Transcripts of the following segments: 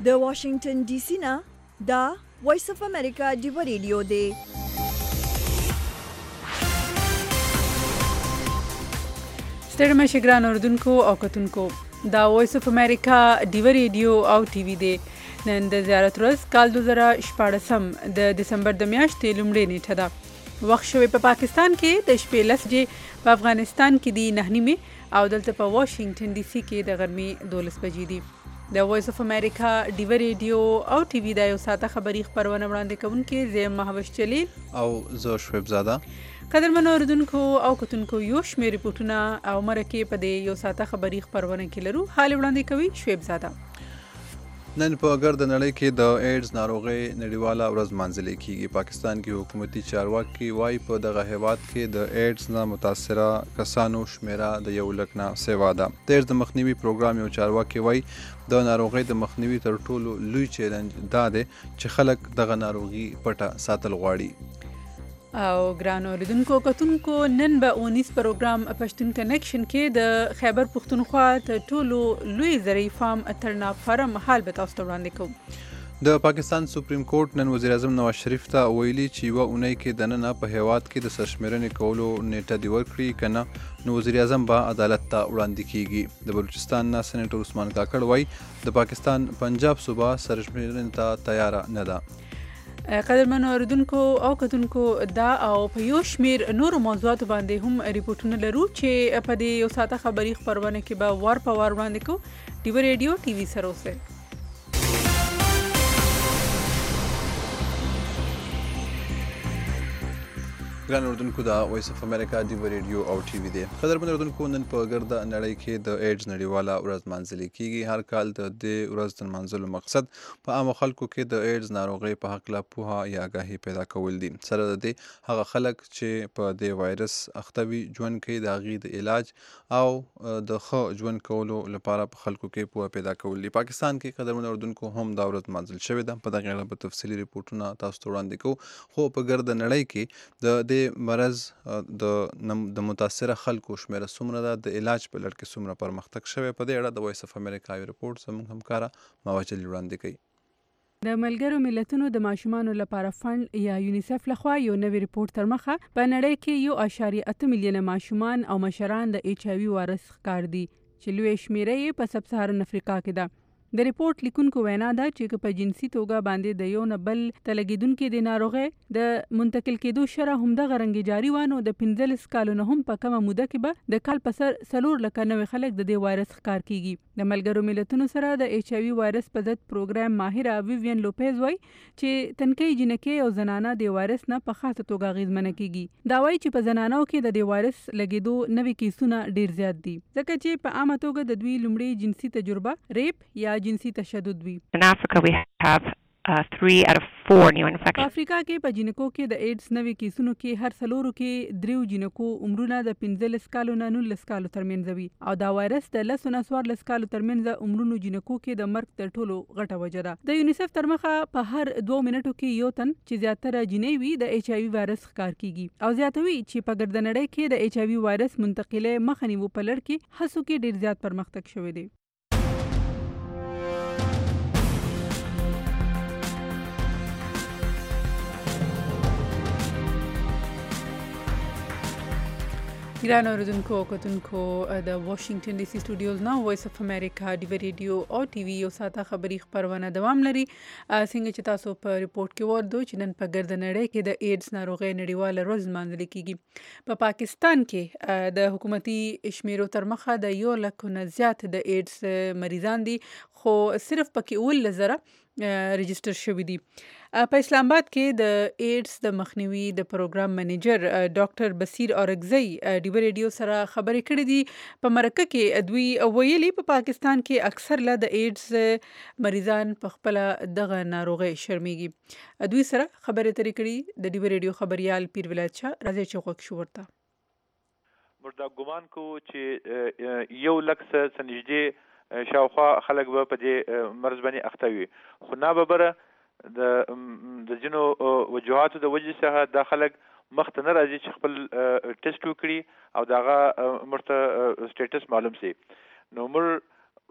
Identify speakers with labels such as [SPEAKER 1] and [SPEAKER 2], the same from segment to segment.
[SPEAKER 1] د واشنگټن ډي سي نه دا وایس اف امریکا ډیو ریډیو دی.
[SPEAKER 2] ستړي مشه ګران اوردونکو او کتونکو، دا وایس اف امریکا ډیو ریډیو او ټي وي دی. نن د زیارت ورځ کال 2014 د دسمبر د میاشتې لومړۍ نیټه ده. وخت شوی په پاکستان کې د شپې 10 بجې، په افغانستان کې دی 9 نیمې او دلته په واشنگټن ډي سي کې د غرمې 12 بجې دي. د وایس اف امریکا ډیو ریډیو او ټي وي د یو ساعته خبری خبرونه وړاندې کوونکې زه مهوش جلیل
[SPEAKER 3] او زه شعیب زاده.
[SPEAKER 2] قدرمنو اوردونکو او کتونکو، یو شمېر ریپورټونه او مرکې په دې یو ساعته خبری خبرونه کې لرو. حال وړاندې کوي شعیب زاده.
[SPEAKER 3] نن په ګرد نړۍ کې د ایډز ناروغۍ نړیواله ورځ لمانځل کیږي. پاکستان کې حکومتي چارواکي وایي په دغه هیواد کې د ایډز نه متاثره کسانو شمیره د 1 لک نه سوا ده. د ایډز د مخنیوي پروګرام یو چارواکي وایي د ناروغۍ د مخنیوي تر ټولو لوی چیلنج دا دی چې خلک دغه ناروغي پټه ساتل غواړي.
[SPEAKER 2] او ګران اوریدونکو کتونکو، نن به اونیس پروګرام پښتون کنیکشن کې د خیبر پښتونخوا ته ټولو لوی زرعي فارم ترناب فارم حال به تاسو ته وړاندې کوم.
[SPEAKER 3] د پاکستان سپریم کورټ نن وزیر اعظم نواز شریف ته ویلي چې یوه اونۍ کې دننه په هیواد کې د سرشمېرنې کولو نیټه دې ورکړي، که نه نو وزیر اعظم به عدالت ته وړاندې کیږي. د بلوچستان نه سینیټر عثمان کاکړ وایي د پاکستان پنجاب صوبه سرشمېرنې ته تیاره نه ده.
[SPEAKER 2] قدرمنو اوریدونکو او کتونکو، دا او په یو شمیر نورو موضوعاتو باندې هم ریپورټونه لرو چې په دې یو ساعته خبری خبرونه کې به وار په وار وړاندې کوو. ډیو ریډیو ټي وي سره اوسئ.
[SPEAKER 3] ګران اوردونکو، دا وایس اف امریکا ډیو ریډیو او ټي وي دی. قدرمن اوردونکو، نن په ګرده نړۍ کې د ایډز نړیواله ورځ لمانځل کیږي. هر کال د دې ورځ د لمانځلو مقصد په عامو خلکو کې د ایډز ناروغۍ په هکله پوهه یا آګاهي پیدا کول دي. سره د دې هغه خلک چې په دې وایرس اخته وي ژوند کوي، د هغې د علاج او د ښه ژوند کولو لپاره په خلکو کې پوهه پیدا کول دي. پاکستان کې قدرمن اوردونکو هم دا ورځ لمانځل شوې ده. په دغې اړه به تفصیلي ریپورټونه تاسو ته وړاندې کوو. خو په ګرده نړۍ کې د دې مرض د متاثره خلکو شمیره څومره ده، د علاج په لړ کې څومره پرمختګ شوی، په دې اړه د وایس اف امریکا یو ریپورټ زموږ همکاره مهوش جلیل وړاندې کوي.
[SPEAKER 2] د ملګرو ملتونو د ماشومانو لپاره فنډ یا یونیسف لخوا یو نوی ریپورټ تر مخه په نړۍ کې 1.8 میلیونه ماشومان او مشران د ایچ آی وي وایرس ښکار دي، چې لوی شمیره یې په سب سهارن افریقا کې ده. د ریپورټ لیکونکو وینا ده چې په جنسي توګه باندې د یو نه بل ته لګېدونکي د ناروغۍ د منتقل کېدو شرح همدغه رنګې جاري وانو د 15 کالو نه هم په کمه موده کې به د کال په سر 4 لکه نوي خلک د دې وایرس ښکار کیږي. د ملګرو ملتونو سره د ایچ آی وي وایرس په ضد پروګرام ماهره ویوین لوپیز وایي چې تنکۍ جنکۍ او زنانه د وایرس نه په خاصه توګه اغېزمنه کیږي. دا وایي چې په زنانو کې د دې وایرس لګېدو نوي کیسونه ډیر زیات دي، ځکه چې په عامه توګه د دوی لومړی جنسي تجربه ریپ یا جنسي تشدد وي.
[SPEAKER 4] In Africa we have 3 out of 4 new infections.
[SPEAKER 2] په افریقا کې په جنکو کې د ایډز نوي کیسونو کې هر څلورو کې 3 جنکو عمرونه د 15 کالو نه 19 کالو ترمنځ وي، او دا وایرس د 10 نه 14 کالو ترمنځ عمرونو جنکو کې د مرګ تر ټولو غټه وجه ده. د یونیسف تر مخه په هر 2 منټو کې یو تن چې زیاتره جنې وي د ایچ آی وي وایرس ښکار کیږي، او زیاتوي چې په ګرده نړۍ کې د ایچ آی وي وایرس منتقله مخه نیو په لړ کې هڅو کې ډیر زیات پرمختګ شوی دی. ګران اوریدونکو او کتونکو، د واشنگټن ډي سي سټوډیوز نه وایس اف امریکا ډیو ریډیو او ټي وي یو ساعته خبری خبرونه دوام لري. څنګه چې تاسو په ریپورت کې وردو چې نن په ګرده نړۍ کې د ایډز ناروغۍ نړیواله ورځ لمانځل کیږي. په پاکستان کې د حکومتي شمیرو تر مخه د 1 لک نه زیات د ایډز مریضان دي، خو صرف پکې 19 رجسټر شوي دي. په اسلام آباد کې د ایډز د مخنیوي د پروګرام منیجر ډاکټر بصیر اورګزی ډیو ریډیو سره خبرې کړې دي. په مرکه کې دوی ویلي په پاکستان کې اکثر له د ایډز مریضان په خپل دغه ناروغي شرمېږي. دوی سره خبرې ترې کړې د ډیو ریډیو خبريال پیر ولایت شاه راځي چې غوښ شو ورته.
[SPEAKER 5] مردا ګمان کو چې 1 لک سنجدي شاوخوا خلک به په دې مرض باندې اخته وي، خو نه به بره د جنو وجوهاتو د وجې څخه دا خلک مخته نه راځي چې خپل ټیسټ وکړي او دغه مرته سټیټس معلوم سي. نو مر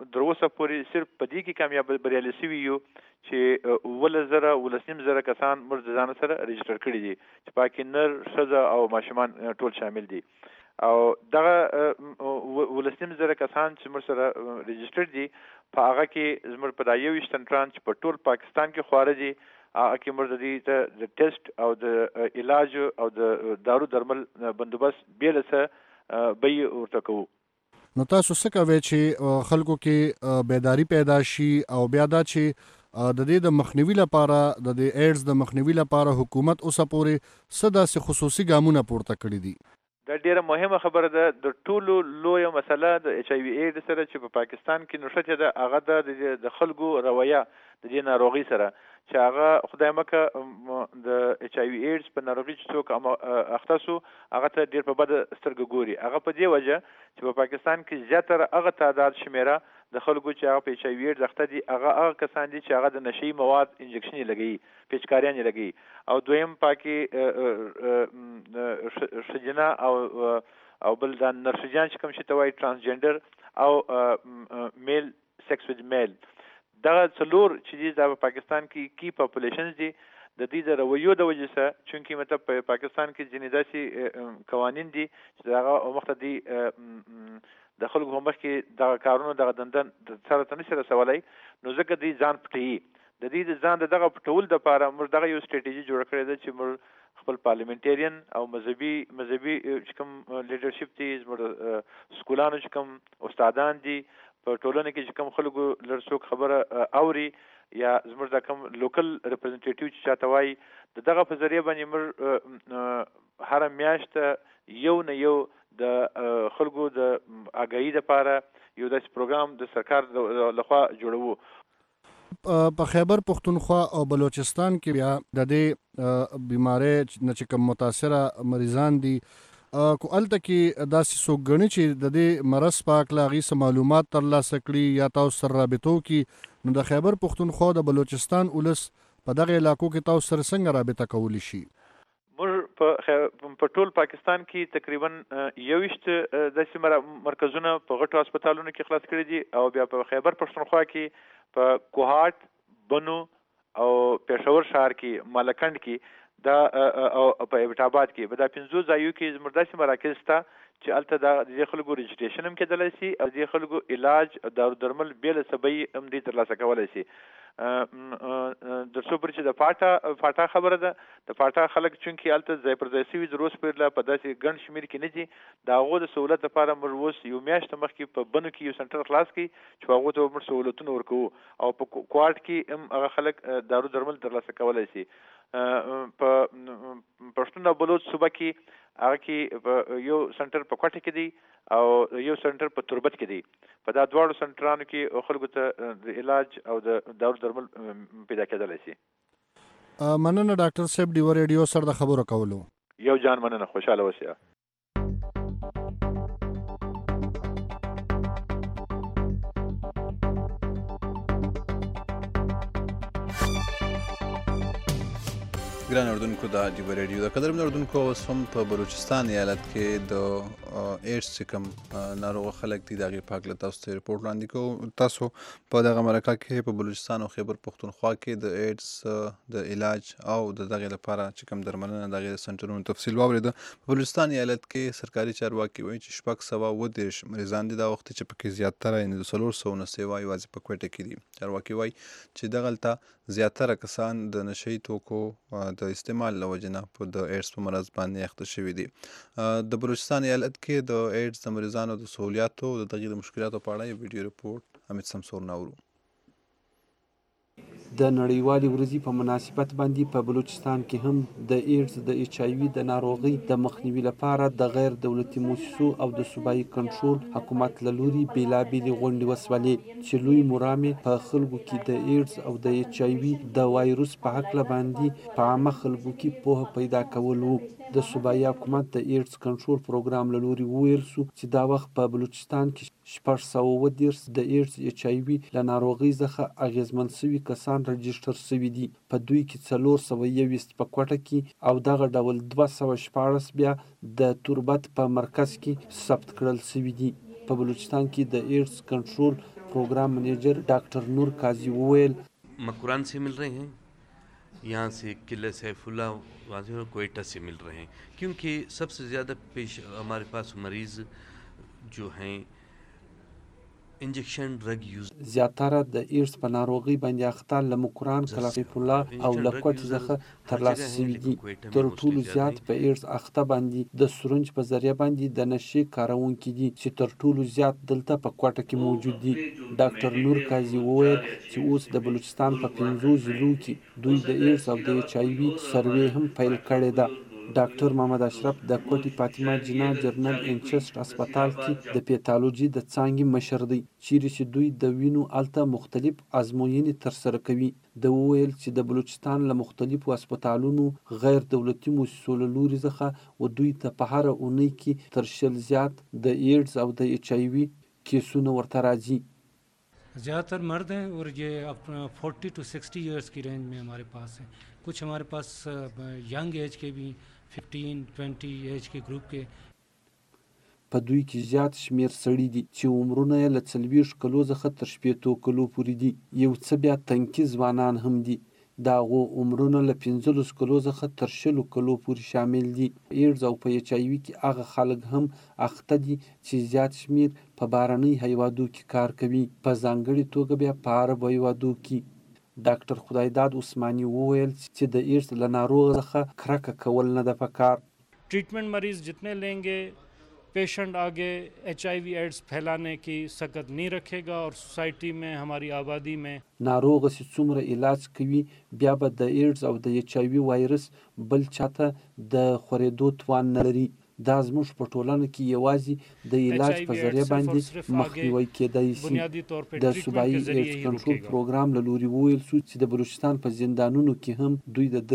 [SPEAKER 5] در اوسه پورې صرف په دې کې کامیاب بریالي شوي یو چې 1,000 کسان موږ د ځان سره رجسټر کړي دي چې پاکي نر ښځه او ماشومان ټول شامل دي او دغه 1,000 کسان چې موږ سره رجسټر دي په هغه کې زموږ په دا 21 سنټران چې په ټول پاکستان کې خواره دي هغه کې موږ د ټیسټ او د علاج او د دارو درمل بندوبست بیل څه به ورته کوو.
[SPEAKER 6] نو تاسو څه کوئ چې خلکو کې بیداری پیدا شي او بیا دا چې د دې د مخنیوي لپاره د ایډز د مخنیوي لپاره حکومت اوسه پورې څه داسې خصوصي ګامونه پورته کړي دي؟
[SPEAKER 5] دا ډیره مهمه خبره ده. د ټولو لویه مسله د ایچ آی وی ایډز سره چې په پاکستان کې نشته ده هغه د خلکو رویه د دې ناروغي سره چې هغه خدای مکه د ایچ آی وی ایډز په ناروغي چې څوک اخته سو هغه ته ډیر په بد سترګه ګوري. هغه په دې وجه چې په پاکستان کې زیاتره هغه تعداد شمیره د خلکو چې هغه په ایچ آی وی ایډز اخته دي هغه کسان دي چې هغه د نشي مواد انجکشن لګي پیچکاریان لګي او دویم پاکي شجنا او بل د نرسجان چې کوم شي ته وایي ترانسجندر او میل سیکس وذ میل دا څلور چې د پاکستان کې کی پاپولیشنز دي د دې د رویو د وجې سره چونکی مطلب په پاکستان کې ځینې داسې قوانین دي چې هغه مخته دي د خلکو په مخ کې د کارونو د دندن سره تنسي رسولای نو ځکه دې ځان پټي د دې ځان دغه پټول د لپاره موږ دغه یو سټریټیجی جوړ کړې ده چې موږ خپل پارلیمنټریان او مذهبي چې کوم لیډرشپ دي موږ سکولانو چې کوم استادان دي په ټولنه کې چې کوم خلکو لرڅوک خبره اوري یا زموږ د کوم لوکل ریپرزنټیټیو چې چاته وایي دغه په ذریعہ باندې موږ هر میاشت یو نه یو د خلکو د آگاهی لپاره یو داسې پروګرام د سرکار لخوا جوړوو.
[SPEAKER 6] په خیبر پختونخوا او بلوچستان کې بیا د دې بیماری نه چې کوم متاثره مریضان دي کو الته کې داسې څوک ګڼي چې د دې مرض په اړه هغې معلومات ترلاسه کړي یا تاسو سره رابطو کې نو د خیبر پختونخوا د بلوچستان ولس په دغه علاقو کې تاسو سره څنګه رابطه کولی شي؟
[SPEAKER 5] موږ په ټول پاکستان کې تقریبا 21 داسې مرکزونه په غټو هسپتالونو کې خلاص کړي دي او بیا په خیبر پختونخوا کې په کوهاټ، بنو او پېښور ښار کې مالکند کې دا او په ایبټ آباد کې په دا 15 ځایو کې زموږ داسې مراکز شته چې هلته د خلکو رجسټریشن هم کېدلی شي او د خلکو علاج دارو درمل بیل سبی هم دې ترلاسه کولی شي. د څو پر چې د فاټا خبره ده د فاټا خلک چونکې هلته ځای پر ځای شوي د روز پرله په داسې ګڼ شمېر کې نه دي د هغو د سهولت لپاره موږ اوس یو میاشت مخکې په بنو کې یو سنټر خلاص کړي چې هغو ته موږ سهولتونه ورکوو او په کوارټ کې هم هغه خلک دارو درمل ترلاسه کولی شي. په پښتون او بلوچ صوبه کې هغه کې یو سنټر په کوټه کې دی او یو سنټر په تربت کې دی. په دا دواړو سنټرانو کې خلکو ته د علاج او د دارو درمل پیدا کېدلی شي.
[SPEAKER 6] مننه ډاکټر صاحب ډیو ریډیو سره د خبرو کولو.
[SPEAKER 5] یو جان مننه، خوشاله اوسئ.
[SPEAKER 3] ګران اردوونکو د ډیو ریډیو د قدرمن اردوونکو اوس هم په بلوچستان ایالت کې د ایډز چې کوم ناروغه خلک دي د هغې په هکله تاسو ته رپورټ وړاندې کوو. تاسو په دغه مرکه کې په بلوچستان او خیبر پختونخوا کې د ایډز د علاج او د دغې لپاره چې کوم درملنه د هغې د سنټرونو تفصیل واورېده. په بلوچستان ایالت کې سرکاري چارواکي وایي چې 630 مریضان دي دا وخت چې پکې زیاتره یعنې د 400 نه سوا یوازې په کوټه کې دي. چارواکي وایي چې دغلته زیاتره کسان د نشهیي توکو د استعمال له وجې نه په د ایډز په مرض باندې اخته شوي دي. د بلوچستان ایالت کې د ایډز د مریضانو د سهولیاتو د دغې د مشکلاتو په اړه یو ویډیو رپورټ حمید سمسور ناورو.
[SPEAKER 7] د نړیوالې ورځې په مناسبت باندې په بلوچستان کې هم د ایډز د ایچ آی وي د ناروغۍ د مخنیوي لپاره د غیر دولتي مؤسسو او د صوبایي کنټرول حکومت له لوري بېلابېلې غونډې وسولې چې لوی مرامې په خلکو کې د ایډز او د ایچ آی وي د وایروس په هکله باندې په عامه خلکو کې پوهه پیدا کول وو. د صوبایي حکومت د ایډز کنټرول پروګرام له لوري وویل شو چې دا وخت په بلوچستان کې 630 د ایډز ایچ آی وي له ناروغۍ څخه اغېزمن شوي کسان رجسټر شوي دي. په دوی کې 421 په کوټه کې او دغه ډول 214 بیا د تربت په مرکز کې ثبت کړل شوي دي. په بلوچستان کې د ایډز کنټرول پروګرام منیجر ډاکټر نور قاضي وویل
[SPEAKER 8] مکران سے مل رہے ہیں یہاں سے قلعہ سیف اللہ کوئٹہ سے مل رہے ہیں کیونکہ سب سے زیادہ ہمارے پاس مریض جو ہیں انجیکشن ډرګ یوز
[SPEAKER 7] زیاتره د ایډز په ناروغۍ باندې اخته له مکران قلعه سیف الله او له کوټې څخه ترلاسه شوي دي. تر ټولو زیات په ایډز اخته باندې د سرنج په ذریعه باندې د نشې کاروونکي دي چې تر ټولو زیات دلته په کوټه کې موجود دي. ډاکټر نور قاضي وویل چې اوس د بلوچستان په 5 ضلعو کې دوی د ایډز او د ایچ آی وي سروې هم پیل کړې ده. ډاکټر محمد اشرف د کوټې فاطمه جنا جرنل انچست هسپتال کې د پیتالوژي د څانګې مشر دی چیرې چې دوی د وینو الته مختلف ازموینې ترسره کوي. د وویل چې د بلوچستان له مختلفو هسپتالونو غیر دولتي مؤسسو له لوري څخه و دوی ته په هره اونۍ کې تر 100 زیات د ایډز او د ایچ آی وي کیسونه ورته راځي.
[SPEAKER 9] ज़्यादातर मर्द हैं और ये अपना 40 to 60 ईयर्स की रेंज में हमारे पास हैं. कुछ हमारे पास यंग एज के भी 15-20 एज के ग्रुप के.
[SPEAKER 7] په دوی کې زیات شمیر سړي دي چې عمرونه یې له 40 کلو څخه تر 80 کلو پورې دي. یو څه بیا تنکي ځوانان هم دي. د هغو عمرونه له 15 کلو څخه تر 100 کلو پورې شامل دي. ایډز او په ایچ آی وي کې هغه خلک هم اخته دي چې زیات شمیر په بهرنۍ هیوادو کې کار کوي، په ځانګړې توګه بیا په عربو هیوادو کې. ډاکټر خدایداد عثماني وویل چې د ایډز له ناروغ څخه کرکه کول نه ده پکار.
[SPEAKER 10] ट्रीटमेंट मरीज जितने लेंगे पेशेंट आगे HIV एड्स फैलाने की सकत नहीं रखेगा और सोसाइटी में हमारी आबादी में
[SPEAKER 7] ناروغ چې څومره علاج کوي بیا به د ایډز او د ایچ آی وي وایرس بل چاته د خورېدو توان نه لري. دا زموږ په ټولنه کې یوازې د علاج په ذریعه باندې مخنیوی کېدای شي. د صوبایي ایډز کنټرول پروګرام له لوري وویل شو چې د بلوچستان په زندانونو کې هم دوی د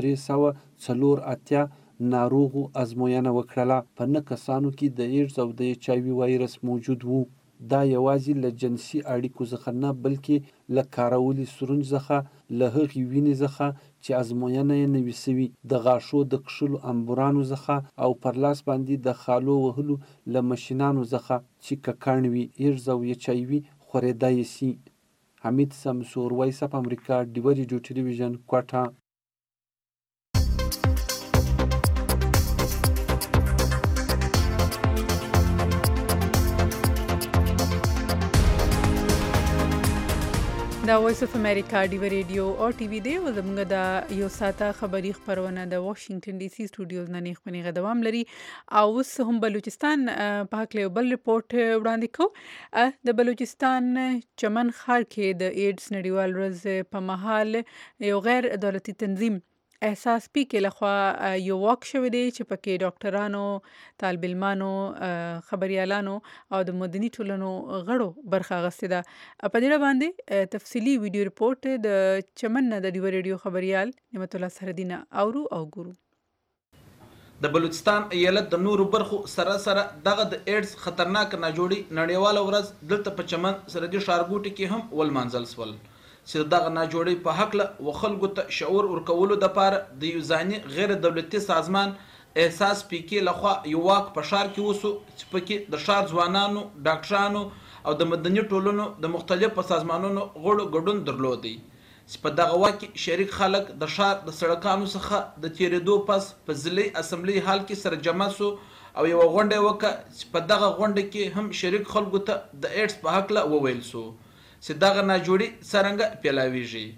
[SPEAKER 7] 384 ناروغو ازموینه وکړله. په 9 کسانو کې د ایډز او د ایچ آی وي وایرس موجود وو. دا یوازې له جنسي اړیکو څخه نه بلکې له کارولي سرنج څخه، له هغې وینې څخه چې ازموینه یې نه وي سوي، د غاښو د کښلو امبورانو څخه او پر لاس باندې د خالو وهلو له مشینانو څخه چې ککړ وي ایډز او ایچ آی وي خورېدای سي. حمید سمسور، وایس اف امریکا، ډیوه ریډیو ټلویزیون، کوټه.
[SPEAKER 2] دا وایس اف امریکا ډیوه ریډیو او ټي وي دی او زموږ د یو ساعته خبري خبرونه د واشنگټن ډي سي سټوډیوز نه خپرېږي دوام لري. او اوس هم بلوچستان په حق له بل ریپورت وړاندې کوو. د بلوچستان چمن ښار کې د ایډز نړیوال ورځ په مهال یو غیر دولتي تنظیم احساس پی کې لخوا یو واک شوی دی چې پکې ډاکټرانو، طالب علمانو، خبريالانو او د مدني ټولنو غړو برخه اخیستې ده. په دې باندې تفصیلی ویډیو ریپورت د چمن نه د ډیوه ریډیو خبريال نعمت الله سردین اورو او ګورو.
[SPEAKER 11] د بلوچستان ایالت د نورو برخو سره دغه د ایډز خطرناک ناجوړي نړیواله ورځ دلته په چمن سرحدي ښارګوټي کې هم ولمانځل سول چې دغه ناجوړي په حق له خلکو ته شعور ورکولو دپاره د یو ځاني غیر دولتي سازمان احساس پیکې لخوا یو واک په ښار کې وسو چې پکې د ښار ځوانانو، ډاکټرانو او د مدني ټولنو د مختلفو سازمانونو غړو ګډون درلودی چې په دغه واک کې شریک خلک د ښار د سړکانو څخه د تیرېدو پس په ضلعي اسمبلي حال کې سره جمع سو او یوه غونډه یې وکړه چې په دغه غونډه کې هم شریک خلکو ته د ایډز په هکله وویل سو چې دغه ناجوړي څرنګه پیلاویږي.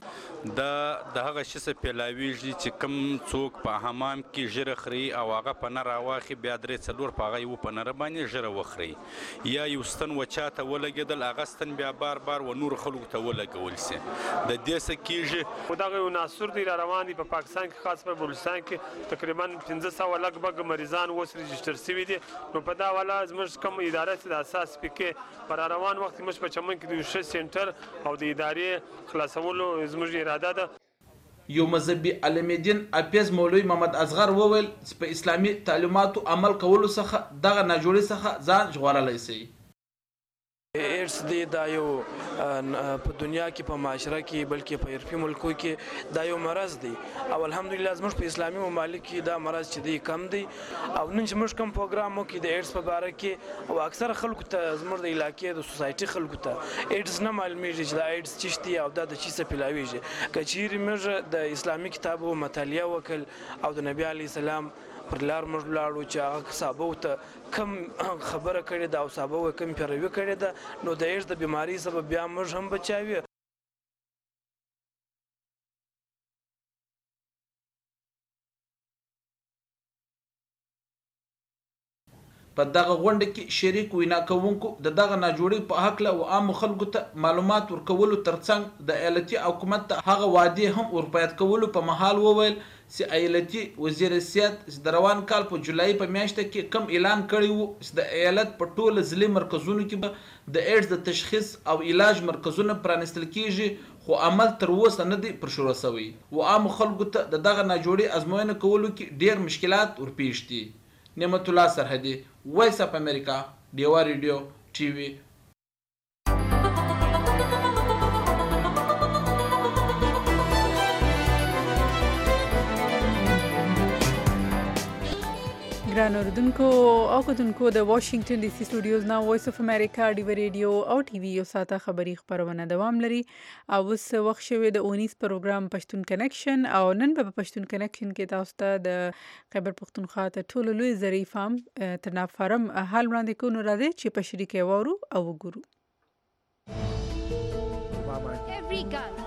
[SPEAKER 12] د هغه شي څه پیلاویږي چې کوم څوک په حمام کې ژیره خوري او هغه په نه راواخي بیا 3-4 په هغه یو په نره باندې ژیره وخوري یا یو ستن و چاته ولګېدل هغه ستن بیا بار و نور خلکو ته ولګول سي. د دې څه کېږي
[SPEAKER 10] خو دغه یو ناصر دی را روان دي په پاکستان کې، خاص په بلوچستان کې تقریبا 500 لږ مریضان اوس رجسټر سوي دي. نو په دا والا زموږ کوم اداره چې د اساس پکې پر روان وخت موږ په چمن کې د یو ښه سنټر او د ادارې خلاصولو زموږ اراده ده.
[SPEAKER 11] یو مذهبي علم دین اپیز مولوي محمد اصغر وویل چې په اسلامي تعلیماتو عمل کولو څخه دغه ناجوړي څخه ځان ژغورلی سي.
[SPEAKER 13] ایډز دی دا یو په دنیا کې په معاشره کې بلکې په یورپي ملکو کې دا یو مرض دی او الحمدلله زموږ په اسلامي ممالک کې دا مرض چې دی کم دی او نن چې موږ کوم پروګرام وکړو د ایډز په باره کې او اکثره خلکو ته زموږ د علاقې د سوسایټي خلکو ته ایډز نه معلومیږي چې دا ایډز څه شی دی او دا د چی څه پیلاویږي که چیرې موږ د اسلامي کتابو مطالعه وکړ او د نبی علیه السلام پر لار موږ لاړو چې هغه صحابو ته کم خبره کړې ده او صحابو یې کم پیروي کړې ده نو د ایډز د بیمارۍ سبب بیا موږ هم بچاوي.
[SPEAKER 11] په دغه غونډه کې شریک وینا کوونکو د دغه ناجوړي په هکله او عام خلکو ته معلومات ورکولو ترڅنګ د ایالتي حکومت ته هغه وعدې هم ورپیاد کولو په محل وویل چې ایالتي وزیر صحت د روان کال په جولای په میاشت کې کم اعلان کړی وو چې د ایالت په ټوله ضلعي مرکزونو کې به د ایډز د تشخیص او علاج مرکزونه پرانیستل کیږي خو عمل تر اوسه نه دی پر شروع شوی او عام خلکو ته د دغه ناجوړي ازموینه کولو کې ډیر مشکلات ورپېښ دي. نعمت الله سرحدي، وایس اف امریکا، ډیوا ریډیو ټي وي.
[SPEAKER 2] ګران اوریدونکو او کتونکو د واشنگټن ډي سي سټوډیوز نه وایس اف امریکا ډیوا ریډیو او ټي وي یو ساته خبري خبرونه دوام لري او اوس وخت شوی د 19 پروګرام پښتون کنیکشن او نن په پښتون کنیکشن کې تاسو ته د خیبر پختونخوا ته ټولو لوی زرعي فارم ترناب فارم حال وړاندې کوو راځي چې په شریکه وورو او وګورو.
[SPEAKER 14] Every gun.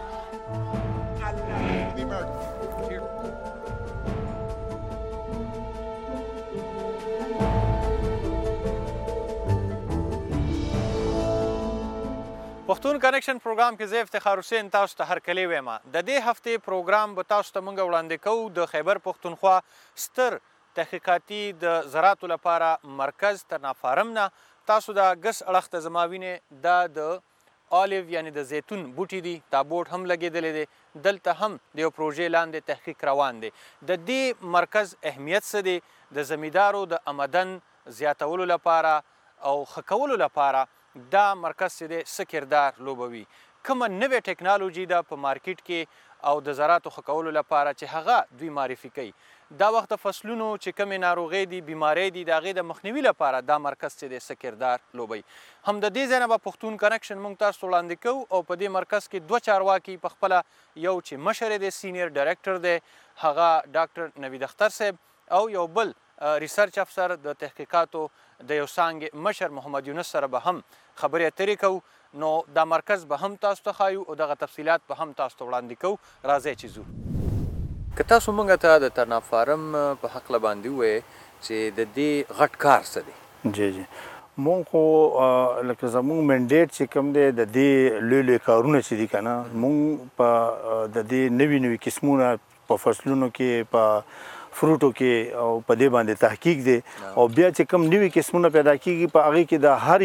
[SPEAKER 15] پښتون کنیکشن پروګرام کې زه افتخار حسین تاسو ته هرکلی وایم. د دې هفته پروګرام به تاسو ته موږ وړاندې کوو د خیبر پښتونخوا ستر تحقیقاتي د زراعتو لپاره مرکز ترناب فارم نه. تاسو د ګس اړخ ته زما وینې دا د الیو یعنی د زیتون بوټي دي، دا بوټ هم لګېدلی دی. دلته هم د یو پروژې لاندې تحقیق روان دی. د دې مرکز اهمیت څه دی؟ د زمیندارو د آمدن زیاتولو لپاره او ښه کولو لپاره دا مرکز چې دی څه کردار لوبوي؟ کومه نوې ټکنالوژي ده په مارکیټ کې او د زراعتو ښه کولو لپاره چې هغه دوی معرفي کوي؟ دا وخت د فصلونو چې کومې ناروغۍ دي، بیمارۍ دي، د هغې د مخنیوي لپاره دا مرکز چې دی څه کردار لوبوي؟ هم د دې ځای نه به پښتون کنیکشن موږ تاسو ته وړاندې کوو او په دې مرکز کې دوه چارواکي په خپله، یو چې مشر دی سینیر ډایرکټر دی هغه ډاکټر نوید اختر صاحب او یو بل ریسرچ افسر د تحقیقاتو د یو څانګې مشر محمد یونس سره به هم خبرې اترې کوو. نو دا مرکز به هم تاسو ته ښایو او دغه تفصیلات به هم تاسو ته وړاندې کوو. راځئ چې ځو. که تاسو موږ ته د ترناب فارم په هکله باندې ووایئ چې د دې غټ کار څه دی؟
[SPEAKER 16] جی جی مونږ خو لکه زمونږ منډیټ چې کوم دی د دې لوی لوی کارونه چې دي که نه، مونږ په د دې نوي نوي قسمونه په فصلونو کې، په فروټو کې او په دې باندې تحقیق دی او بیا چې کوم نوي قسمونه پیدا کیږي په هغې کې د هر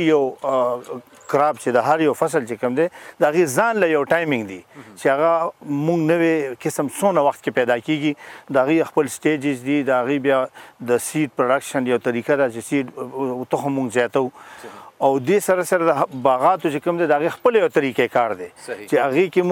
[SPEAKER 16] یو کراب چې د هر یو فصل چې کوم دی د هغې ځان له یو ټایمینګ دی چې هغه مونږ نوې قسم څونه وخت کې پیدا کیږي، د هغې خپل سټیجز دي، د هغې بیا د سیډ پروډکشن یو طریقه ده چې سیډ تخم مونږ زیاتو او دې سره سره د باغاتو چې کوم دی د هغې خپل یو طریقې کار دی چې هغې کې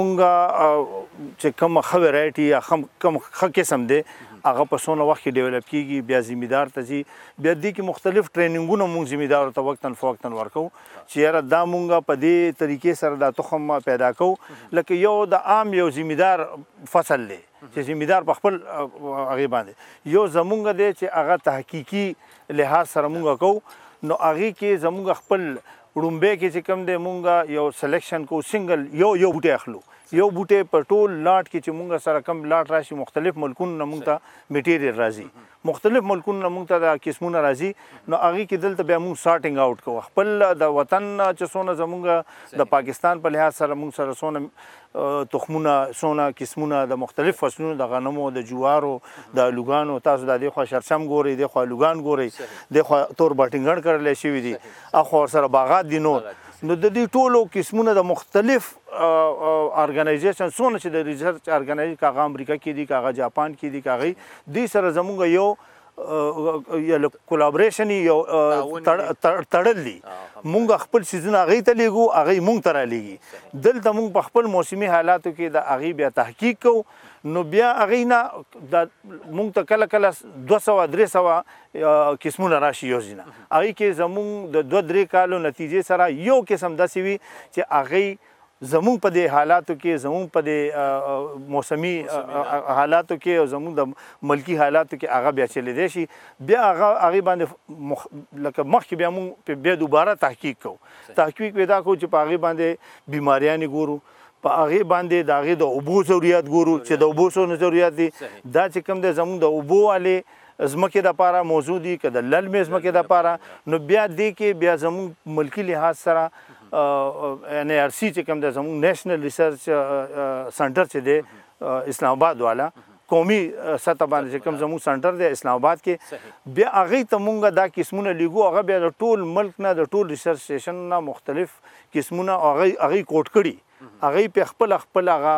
[SPEAKER 16] مونږ چې کوم ښه ویرایټي یا کوم ښه قسم دی هغه په څونه وخت کې ډیولپ کیږي، بیا زمیندار ته ځي. بیا دې کې مختلف ټریننګونه مونږ زمیندارو ته وقتاً فوقتاً ورکوو چې یاره دا مونږ په دې طریقې سره دا تخم پیدا کوو لکه یو د عام یو زمیندار فصل دی چې زمیندار په خپل هغې باندې یو زمونږ دی چې هغه تحقیقي لحاظ سره مونږ کوو. نو هغې کې زمونږ خپل وړومبی کې چې کوم دی مونږ یو سلیکشن کوو، سنګل یو بوټی اخلو، یو بوټی په ټول لاټ کې چې مونږ سره کم لاټ راشي مختلف ملکونو نه مونږ ته میټیریل راځي، مختلف ملکونو نه مونږ ته دا قسمونه راځي. نو هغې کې دلته بیا مونږ سارټینګ آوټ کوو خپل د وطن چې څونه زمونږ د پاکستان په لحاظ سره مونږ سره څونه تخمونه، څونه قسمونه د مختلف فصلونو د غنمو، د جوارو، د الوګانو، تاسو د دې خوا شرشم ګورئ، دې خوا الوګان ګورئ، دې خوا تور باټینګڼ کرلی شوي دي، اخوا ورسره باغات دي نور. نو د دې ټولو قسمونه د مختلف ارګنایزیشن څونه چې د ریسرچ ارګنایزیشن که هغه امریکا کې دي، که هغه جاپان کې دي، که هغې دې سره زمونږ یو یا کولابریشن یو تړل دي مونږ خپل سیزونه هغې ته لیږو هغې مونږ ته رالیږي دلته مونږ په خپل موسمي حالاتو کې د هغې بیا تحقیق کوو نو بیا هغې نه مونږ ته کله کله 200-300 قسمونه راشي یو ځینه هغې کې زمونږ د 2-3 کالو نتیجې سره یو قسم داسې وي چې هغې زمونږ په دې حالاتو کې زمونږ په دې موسمي حالاتو کې او زمونږ د ملکي حالاتو کې هغه بیا چلیدی شي بیا هغې باندې لکه مخکې بیا مونږ بیا دوباره تحقیق کوو تحقیق پیدا کوو چې په هغې باندې بیماریانې ګورو په هغې باندې د هغې د اوبو ضرورت ګورو چې د اوبو څونه ضرورت دي دا چې کوم دی زمونږ د اوبو والې ځمکې دپاره موضوع دي که د للمې ځمکې دپاره نو بیا دې کې بیا زمونږ ملکي لحاظ سره NIRC چې کوم دی زمونږ نیشنل ریسرچ سنټر چې دی اسلام آباد والا قومي سطح باندې چې کوم زمونږ سنټر دی اسلام آباد کې بیا هغې ته مونږ دا قسمونه لیږو هغه بیا د ټول ملک نه د ټول ریسرچ سټیشن نه مختلف قسمونه هغې کوډ کړي هغې پې خپل هغه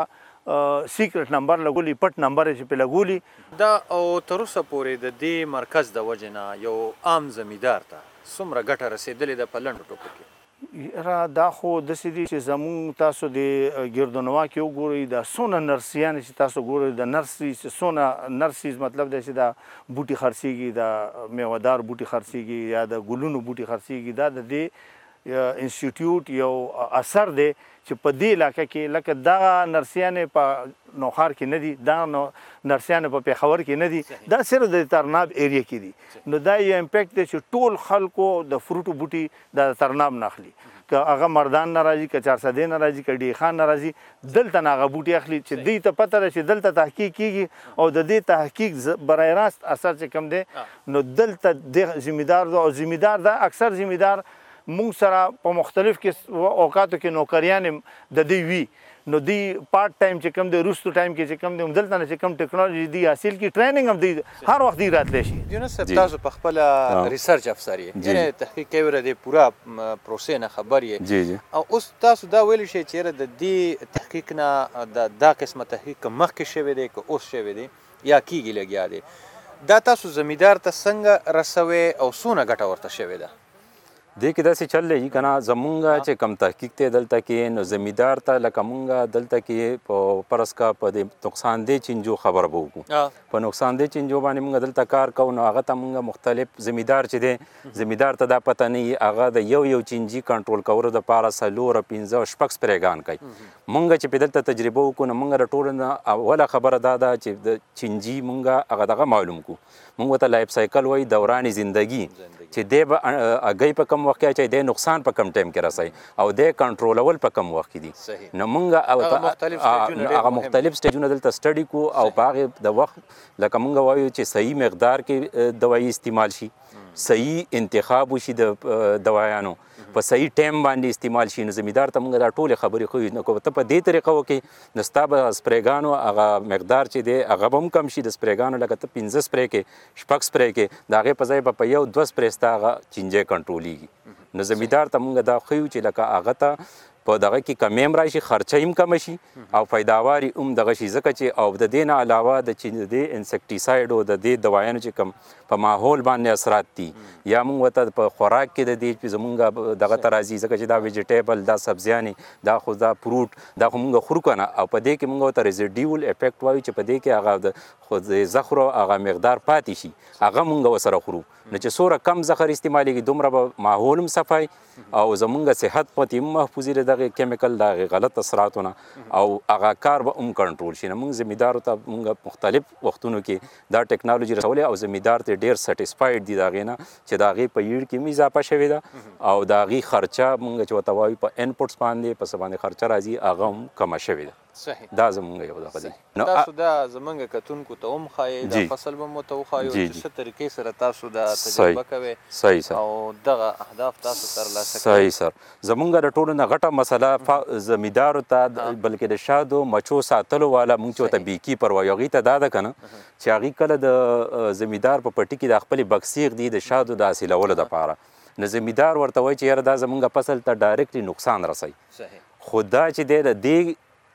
[SPEAKER 16] سیکرټ نمبر لګولي پټ نمبر یې چې پې لګولي
[SPEAKER 15] دا او تر اوسه پورې د دې مرکز د وجې نه یو عام زمیندار ته څومره ګټه رسېدلې ده په لنډو ټکو کې
[SPEAKER 16] یاره دا خو داسې دي چې زمونږ تاسو د ګردنوا کې وګورئ دا څونه نرسیانې چې تاسو ګورئ د نرسي چې څونه نرسیز مطلب دی چې دا بوټي خرڅېږي دا میوهدار بوټي خرڅېږي یا د ګلونو بوټي خرڅېږي دا د دې انسټیټیوټ یو اثر دی چې په دې علاقه کې لکه دغه نرسیانې په نوخار کې نه دي دا نرسیانې په پېښور کې نه دي دا صرف د ترناب ایریا کې دي نو دا یو امپیکټ دی چې ټول خلکو د فروټو بوټي د ترناب نه اخلي که هغه مردان نه راځي که چارسدې نه راځي که ډی خان نه راځي دلته نه هغه بوټي اخلي چې دوی ته پته ده چې دلته تحقیق کېږي او د دې تحقیق برای راست اثر چې کوم دی نو دلته د ذمېدار ده او ذمېدار ده اکثر ذمېدار مونږ سره په مختلف اوقاتو کې نوکریانې د دوی وي نو دوی پارټ ټایم چې کوم دی وروستو ټایم کې چې کوم دی دلته نه چې کوم ټیکنالوژي دوی حاصل کړي ټریننګ هم دوی هر وخت دوی راتلی شي
[SPEAKER 15] یونس صاحب تاسو په خپله ریسرچ افسر یې یعنې تحقیق کوئ د پوره پروسې نه خبر یې او اوس تاسو دا ویلی شئ چې یاره د دې تحقیق نه دا قسمه تحقیق که مخکې شوی دی که اوس شوی دی یا کېږي لګیا دی دا تاسو زمیندار ته څنګه رسوئ او څونه ګټه ورته شوې ده
[SPEAKER 17] دې کې داسې چل دی که نه زمونږ چې کم تحقیق دی دلته کې نو زمیندار ته لکه مونږ دلته کې په فرض کا په د نقصاندې چینجو خبر به وکړو په نقصاندې چینجو باندې مونږ دلته کار کوو نو هغه ته مونږ مختلف زمیندار چې دی زمیندار ته دا پته نه وي هغه د یو چینجي کنټرول کولو دپاره 4 5 شپږ سپریګان کوي مونږ چې په دلته تجربه وکړو نو مونږ د ټولو نه اوله خبره دا ده چې د چینجي مونږ هغه دغه معلوم کړو مونږ ته لایف سایکل وایي دوران زندگی چې دی به هګۍ په کم وخت کې اچوي دی نقصان په کم ټایم کې رسوي او دی کنټرولول په کم وخت کې دي نو مونږ هغه مختلف سټیجونه دلته سټډي کو او په هغې د وخت لکه مونږ وایو چې صحیح مقدار کې دوایي استعمال شي صحیح انتخاب وشي د دوایانو په صحیح ټایم باندې استعمال شي نو زمیندار ته مونږ دا ټولې خبرې ښیو نو که ته په دې طریقه وکړې نو ستا به سپریګانو هغه مقدار چې دی هغه به هم کم شي د سپریګانو لکه ته 15 سپری کې شپږ سپری کې د هغې په ځای به په 1-2 سپری ستا هغه چینجی کنټرولېږي نو زمیندار ته مونږ دا ښیو چې لکه هغه ته په دغه کې کمی هم راشي خرچه هم کمه شي او پیداوار هم دغه شي ځکه چې او د دې نه علاوه د چې د انسکټیساید او د دې دوایانو چې کم په ماحول باندې اثرات دي یا موږ ورته په خوراک کې د دې زمونږ دغه ته راځي ځکه چې دا ویجیټیبل دا سبزیانې دا خو دا فروټ دا خو موږ خورو که نه او په دې کې موږ ورته ریزیډیول افیکټ وایو چې په دې کې هغه د خو د زخرو هغه مقدار پاتې شي هغه موږ ورسره خورو نو چې څومره کم زخر استعمالیږي دومره به ماحول هم صفای او زمونږ صحت پتې هم محفوظ وي د دغې کیمیکل د هغې غلط اثراتو نه او هغه کار به هم کنټرول شي نو موږ زمیندارو ته موږ مختلف وختونو کې دا ټیکنالوژي رسولې او زمیندار ته ډېر سټیسفاید دي د هغې نه چې د هغې په ییډ کې هم اضافه شوې ده او د هغې خرچه موږ چې ورته وایو په انپوټس باندې په څه باندې خرچه راځي هغه هم کمه شوې ده
[SPEAKER 15] صحیح
[SPEAKER 17] دا زمونږ یو دغه دی
[SPEAKER 15] تاسو دا زمونږ کتونکو ته هم ښایي دا فصل به مو ته وښایو چې څه طریقې سره تاسو دا تجربه کوئ
[SPEAKER 17] صحیح سر
[SPEAKER 15] او دغه اهداف تاسو ترلاسه کوئ
[SPEAKER 17] صحیح سر زمونږ د ټولو نه غټه مسله زمیندارو ته بلکې د شادو مچو ساتلو والا مونږ چې ورته بیکیپر وایو هغې ته دا ده که نه چې هغې کله د زمیندار په پټي کې د خپلې بکسیغ دي د شادو د حاصلولو دپاره نو زمیندار ورته وایي چې یاره دا زمونږ فصل ته ډایرکټلی نقصان رسوي خو دا چې دی د دې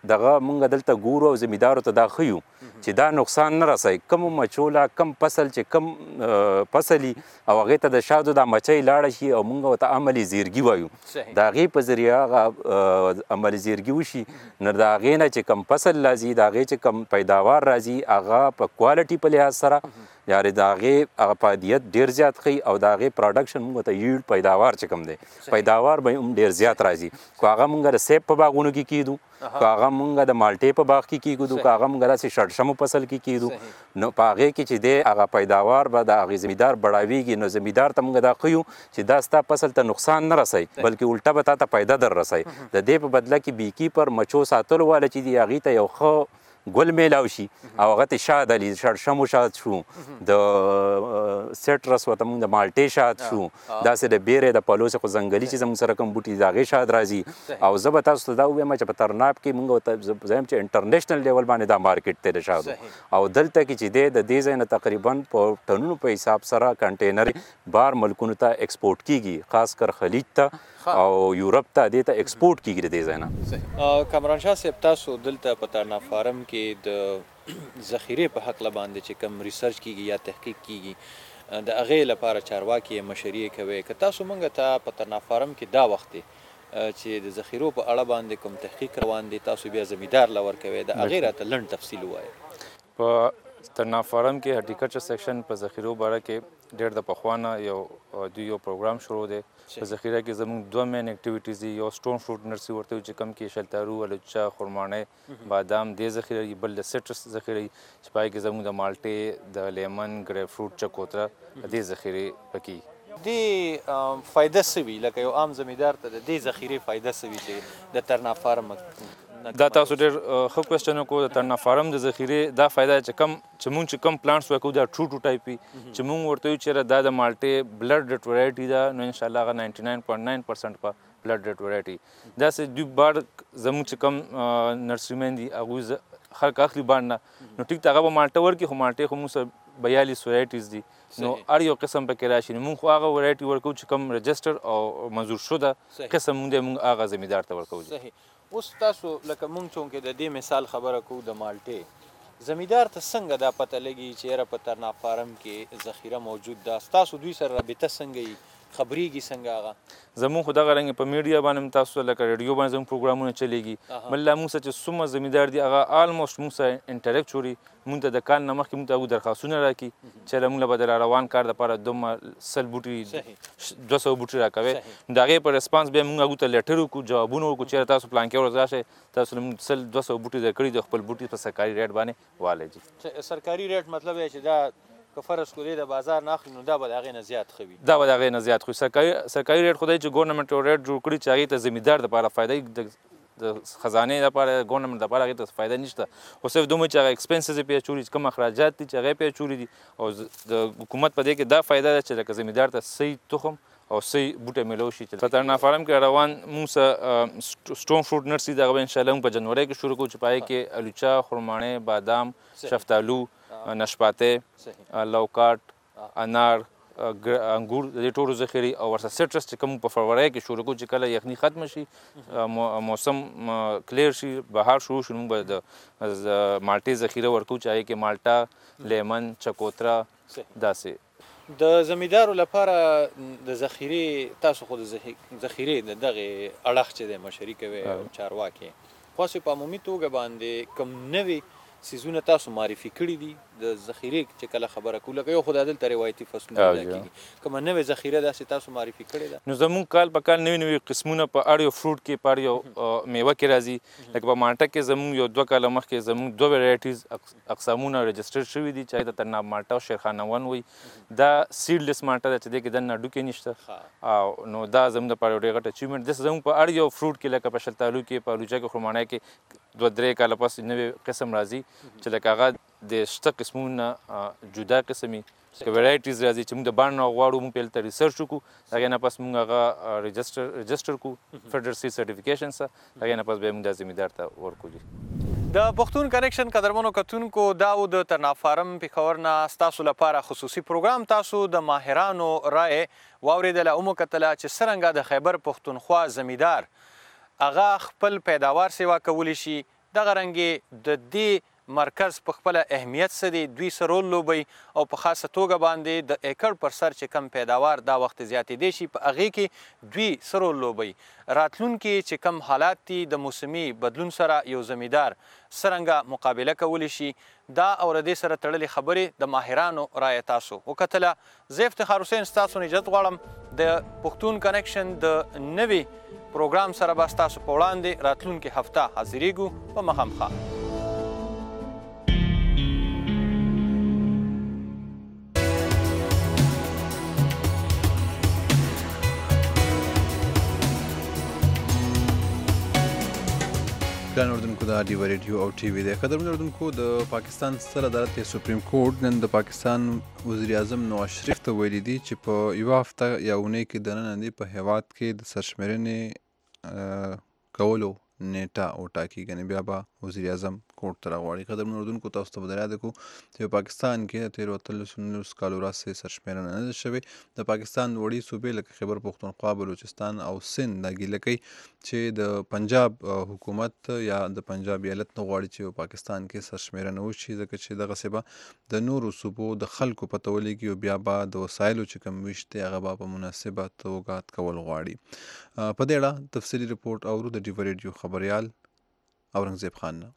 [SPEAKER 17] دغه مونږ دلته ګورو او زمیندارو ته دا ښیو چې دا نقصان نه رسوي. کوم مچوله کم فصل چې کم فصلي او هغې ته د شاتو دا مچۍ لاړه شي او مونږ ورته عملي زیرګي وایو، د هغې په ذریعه هغه عملي زیرګي وشي نو د هغې نه چې کم فصل راځي، د هغې چې کم پیداوار راځي هغه په کوالټي په لحاظ سره یعنې د هغې هغه فعالیت ډېر زیات ښي او د هغې پروډکشن مونږ ته ییلډ پیداوار چې کوم دی پیداوار به هم ډېر زیات راځي. که هغه مونږ د سیب په باغونو کې کیدو، که هغه مونږ د مالټې په باغ کې کیږدو، که هغه مونږ داسې شړشمو فصل کې کیدو، نو په هغې کې چې دی هغه پیداوار به د هغې زمیندار بړاویږي. نو زمیندار ته مونږ دا ښیو چې دا ستا فصل ته نقصان نه رسوي بلکې الټه به تا ته پیدا در رسوي. د دې په بدله کې بیکیپر مچو ساتلو والا چې دی هغې ته یو ښه ګل میلاو شي او هغه ته شات علي شړشمو شات شو، د سټرس ورته مونږ د مالټې شات شو، داسې د بیرې د پلوسې خو ځنګلي چې زموږ سره کوم بوټي د هغې شات راځي. او زه به تاسو ته دا ووایم چې په ترناب کې مونږ ورته زه یم چې انټرنیشنل لیول باندې دا مارکیټ دی د شاتو، او دلته کې چې دی د دې ځای نه تقریبا په ټنونو په حساب سره کنټینر بار ملکونو ته ایکسپورټ کیږي، خاص کر خلیج ته او یورپ ته دې ته ایکسپورټ کیږي د دې ځای نه.
[SPEAKER 15] کامران شاه صاحب، تاسو دلته په ترناب فارم کې د ذخیرې په حقله باندې چې کوم ریسرچ کیږي یا تحقیق کیږي د هغې لپاره چارواکي مشري کوي، که تاسو موږ ته په ترناب فارم کې دا وخت دی چې د ذخیرو په اړه باندې کوم تحقیق روان دی تاسو بیا زمیندار له ورکوئ، د هغې راته لنډ تفصیل ووایئ.
[SPEAKER 17] په ترناب فارم کې هارټیکلچر سیکشن په ذخیرو باره کې ډېر د پخوانه یو پروګرام شروع دی. په ذخیره کې زموږ دوه مین اکټیویټیز دي، یو سټون فروټ نرسري ورته وایي چې کوم کې شلتارو، الوچه، خرماڼۍ، بادام دې ذخیره وي، بل د سټرس ذخیره وي چې په هغې کې زموږ د مالټې، د لیمن، ګریپ فروټ، چکوتره دې ذخیرې پکې
[SPEAKER 15] دې فایده څه وي؟ لکه یو عام زمیندار ته د دې ذخیرې فایده څه وي چې د ترناب فارم؟
[SPEAKER 17] دا تاسو ډېر ښه کوېسچن وکړو. د ترناب فارم د ذخیرې دا فایده چې مونږ چې کم پلانټس ورکوو دا ټرو ټو ټایپ وي چې مونږ ورته وایو چېرې دا د مالټې بلډ ریډ ورايټي ده نو انشاءالله هغه 99.9% په بلډ ریډ ورايټي. داسې دوی بار زموږ چې کم نرسریمین دي هغوی خلک اخلي بار نه، نو ټیک ته هغه به مالټه ورکړي، خو مالټې خو موږ سره 42 ورایټیز دي، نو هر یو قسم پکې راشي. نو موږ خو هغه ورایټي ورکوو چې کوم رجسټر او منظور شده قسم مونږ دی، موږ هغه زمیندار ته ورکوو.
[SPEAKER 15] اوس تاسو لکه مونږ چونکې د دې مثال خبره کوو د مالټې، زمیندار ته څنګه دا پته لګي چې یاره په ترناب فارم کې ذخیره موجود ده؟ ستاسو دوی سره رابطه څنګه وي؟ خبرېږي څنګه هغه؟
[SPEAKER 17] زموږ خو دغه رنګ په میډیا باندې هم تاسو لکه ریډیو باندې زموږ پروګرامونه چلیږي، بل لا موږ سره چې څومره زمیندار دي هغه آلموسټ موږ سره انټریکټ جوړي، موږ ته د کال نه مخکې موږ ته هغوی درخواستونه راکړي چې موږ له به د روان کار دپاره دومره 100 بوټي 200 بوټي راکوئ، د هغې په ریسپانس بیا موږ هغوی ته لیټر وکړو، جوابونه وکړو چېرې تاسو پلانکې ورځ راشئ، تاسو له موږ 100-200 بوټي درکړي د خپل بوټي په سرکاري ریټ باندې والی.
[SPEAKER 15] سرکاري ریټ مطلب دی چې دا که فرض کړو دی د بازار نه اخلي نو دا به د هغې نه زیات ښه وي؟
[SPEAKER 17] دا به د هغې نه زیات ښه. سرکاري ریټ خو دی چې ګورنمنټ یو ریټ جوړ کړي چې هغې ته زمیندار دپاره فایده د خزانې دپاره ګورنمنټ دپاره هغې ته فایده نشته، خو صرف دومره چې هغه ایکسپنسز یې پې اچولي، چې کوم اخراجات دي چې هغه یې پې اچولي دي، او د حکومت په دې کې دا فایده ده چې لکه زمیندار ته صحیح تخم او صحیح بوټی میلو شي. په ترناب فارم کې روان موږ سره سټون فروټ نرسري دغه به انشاءالله موږ په جنورۍ کې شروع کوو چې په هغې کې الوچه، خرماڼۍ، بادام، شفتالو، نشپاتۍ، لوکاټ، انار، انګور د دې ټولو ذخیرې او ورسره سټرس چې کوم په فروری کې شروع کوو چې کله یخني ختمه شي، موسم کلیر شي، بهار شروع شي، موږ به د مالټې ذخیره ورکوو چې هغې کې مالټه، لیمن، چکوتره داسې.
[SPEAKER 15] د زمیندارو لپاره د ذخیرې، تاسو خو د ذخیرې د دغې اړخ چې دی مشري کوئ او چارواکي، خاصې په عمومي توګه باندې کوم نوې څیزونه تاسو معرفي کړي دي د ذخیرې چې کله خبره کوو؟ لکه یو خو دا دلته روایتي فصلونه پیدا کېږي، کومه نوې ذخیره داسې تاسو معرفي کړې ده؟
[SPEAKER 17] نو زموږ کال په کال نوي نوي قسمونه په اړ یو فروټ کې، په اړ یو میوه کې راځي. لکه په مالټه کې زموږ یو 2 کاله مخکې زموږ 2 ویرایټیز اقسامونه رجسټر شوي دي چې هغې ته ترناب مالټه او شیرخانه 1 وایي. دا سیډلس مالټه ده چې دې کې دننه ډوکې نشته، او نو دا زموږ دپاره یو ډېر غټ اچیومنټ. داسې زموږ په اړ یو فروټ کې لکه په شلتالو کې، په الوچه کې، خرماڼۍ کې 2-3 کاله پس نوې قسم راځي چې لکه هغه د شته قسمونو جدا قسم وي، که ویرایټیز راځي چې موږ د بڼ نه غواړو، موږ په هلته ریسرچ وکړو، د هغې نه پس موږ هغه رجسټر کړو فیډرل سیډ سرټیفیکیشن سره، د هغې نه پس بیا موږ دا زمیندار ته ورکوو.
[SPEAKER 15] د پښتون کنیکشن قدرمنو کتونکو، دا و د ترناب فارم پېښور نه ستاسو لپاره خصوصي پروګرام. تاسو د ماهرانو رایې واورېدله، وموکتله چې څرنګه د خیبر پښتونخوا زمیندار هغه خپل پیداوار سیوا کولی شي دغه رنګې د دې مرکز په خپله اهمیت څه دی، دوی څه رول لوبوي او په خاصه توګه باندې د ایکړ پر سر چې کم پیداوار دا وخت زیاتېدی شي په هغې کې دوی څه رول لوبوي. راتلونکي چې کم حالات دي د موسمي بدلون سره یو زمیندار څرنګه مقابله کولی شي، دا او د دې سره تړلې خبرې د ماهرانو رایه تاسو وکتله. زه افتخار حسین ستاسو نه اجازت غواړم د پښتون کنکشن د نوي پروګرام سره به ستاسو په وړاندې راتلونکې هفته حاضرېږو په مخامخه.
[SPEAKER 3] ګران اردوونکو د ډیوه ریډیو او ټي وي د قدرمن اردوونکو د پاکستان ستر عدالت سپریم کورټ نن د پاکستان وزیر اعظم نواز شریف ته ویلي دي چې په یوه هفته یا اونۍ کې دننه په هیواد کې د سرشمېرنې کولو نیټه وټاکي، یعنې بیا به وزیر اعظم کورټ ته راغواړي. قدرمن اردوونکو تاسو ته به در یاده کړو چې په پاکستان کې د تېرو 19 کالو راهیسې سرشمېرنه نه ده شوې. د پاکستان وړې صوبې لکه خیبر پښتونخوا، بلوچستان او سند دا ګیله کوي چې د پنجاب حکومت یا د پنجاب ایالت نه غواړي چې په پاکستان کې سرشمېرنه وشي، ځکه چې دغسې به د نورو صوبو د خلکو پته ولګي او بیا به د وسایلو چې کوم ویش دی هغه به په مناسبه توګه کول غواړي. په دې اړه تفصیلي رپورټ اورو د ډیوه ریډیو خبریال اورنګزیب خان نه.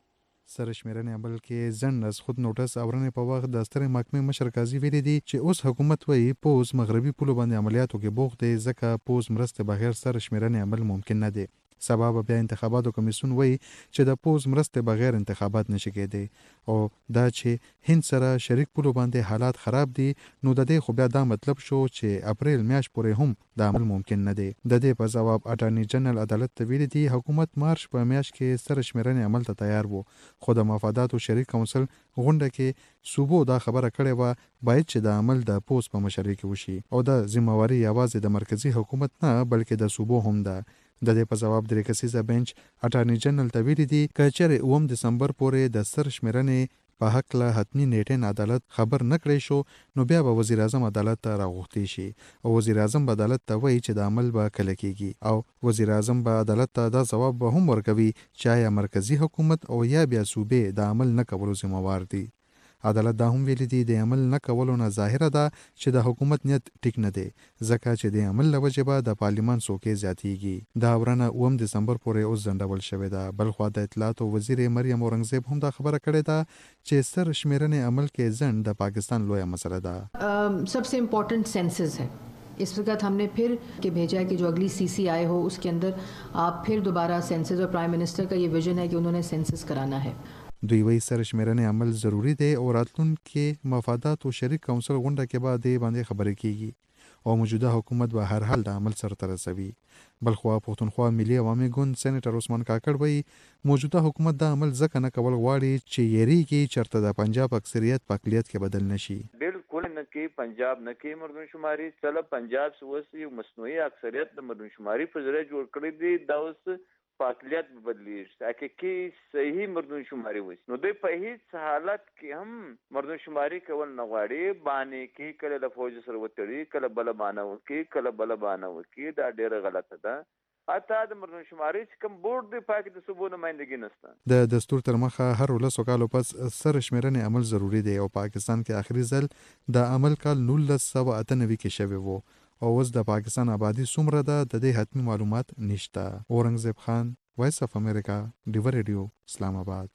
[SPEAKER 18] سرشمېرنې عمل کې ځنډ از خود نوټس اورنې په وخت د سترې محکمې مشر قاضي ویلي دي چې اوس حکومت وایي پوز مغربي پولو باندې عملیاتو کې بوخت دی، ځکه پوز مرستې بغیر سرشمېرنې عمل ممکن نه دی. سبب بیا انتخاباتو کمیسیون وایي چې د پوز مرستې بغیر انتخابات نشي کېدی او دا چې هند سره شریک پولو باندې حالات خراب دي، نو د دې خو بیا دا مطلب شو چې اپریل میاشت پورې هم دا عمل ممکن نه دی. د دې په ځواب اټارني جنرال عدالت ته ویلي دي حکومت مارچ په میاشت کې سرشمېرنې عمل ته تیار وو، خو د مفاداتو شریک کونسل غونډه کې صوبو دا خبره کړې وه باید چې د عمل د پوز په مشرۍ کې وشي او د ذمہواري یوازې د مرکزی حکومت نه بلکې د صوبو هم ده. د دې په ځواب درې کسیزه بنچ اټارني جنرال ته ویلي دي که چېرې 9 دسمبر پورې د سرشمېرنې په هکله حتمي نیټې عدالت خبر نه کړی شو، نو بیا به وزیر اعظم عدالت ته راغوښتی شي او وزیر اعظم به عدالت ته وایي چې د عمل به کله کیږي او وزیر اعظم به عدالت ته دا ځواب به هم ورکوي چې آیا مرکزی حکومت او یا بیا صوبې د عمل نه کولو ذمہوار دي. عدالت دا هم ویلي دي د عمل نه کولو نه ظاهره ده چې د حکومت نیت ټیک نه دی، ځکه چې د عمل له وجې به د پارلیمان څوکۍ زیاتیږي. دا ورنه 9 دسمبر پورې اوس ځنډول شوې ده. بلخوا د اطلاعاتو وزیر مریم اورنګزیب هم دا خبره کړې ده چې سرشمېرنې عمل کې ځنډ د پاکستان لویه مسله ده.
[SPEAKER 19] सबसे इम्पोर्टेंट सेंसस है, इस वक्त हमने फिर के भेजा है कि जो अगली CCI हो उसके अंदर आप फिर दोबारा सेंसस और प्राइम मिनिस्टर का ये विजन है कि उन्होंने सेंसस कराना है.
[SPEAKER 18] دوی وایي سرشمېرنې عمل ضروری دی او راتلونکي مفادات او شریک کونسل غونډه کې به دې باندې خبرې کیږي او موجوده حکومت به هر حال د عمل سرته رسوي. بلخوا پښتونخوا ملي عوامي ګوند سېنیټر عثمان کاکړ وایي موجوده حکومت دا عمل ځکه نه کول غواړي چې یریږي چېرته د پنجاب اکثریت په اقلیت کې بدل نشي.
[SPEAKER 20] بالکل نه کې پنجاب نه کې مردم شماري چله پنجاب اوس یو مصنوعي اکثریت د مردم شماري په ذریعه جوړ کړی دی، دا اوس پاکلیت بدلیږي حقیقي صحیح مردم شماري وشي. نو دوی په هیڅ حالت کې هم مردم شماري کول نه غواړي، باندې کې کله د فوج سره وتړي، کله بل باندې وکي، کله بل باندې وکي. دا ډیره غلطه ده. اته د مردم شماري چې کوم بورډ دی پاک د صوبو نمائندګي نشته.
[SPEAKER 18] د دستور تر مخه هر 19 کالو پس سرشمېرنې عمل ضروری دی او پاکستان کې آخري ځل د عمل کال 1998 کې شوی وو او اوس د پاکستان آبادی څومره ده د دې حتمي معلومات نشته. اورنګزیب خان، وایس اف امریکا، ډیوه ریډیو، اسلام آباد.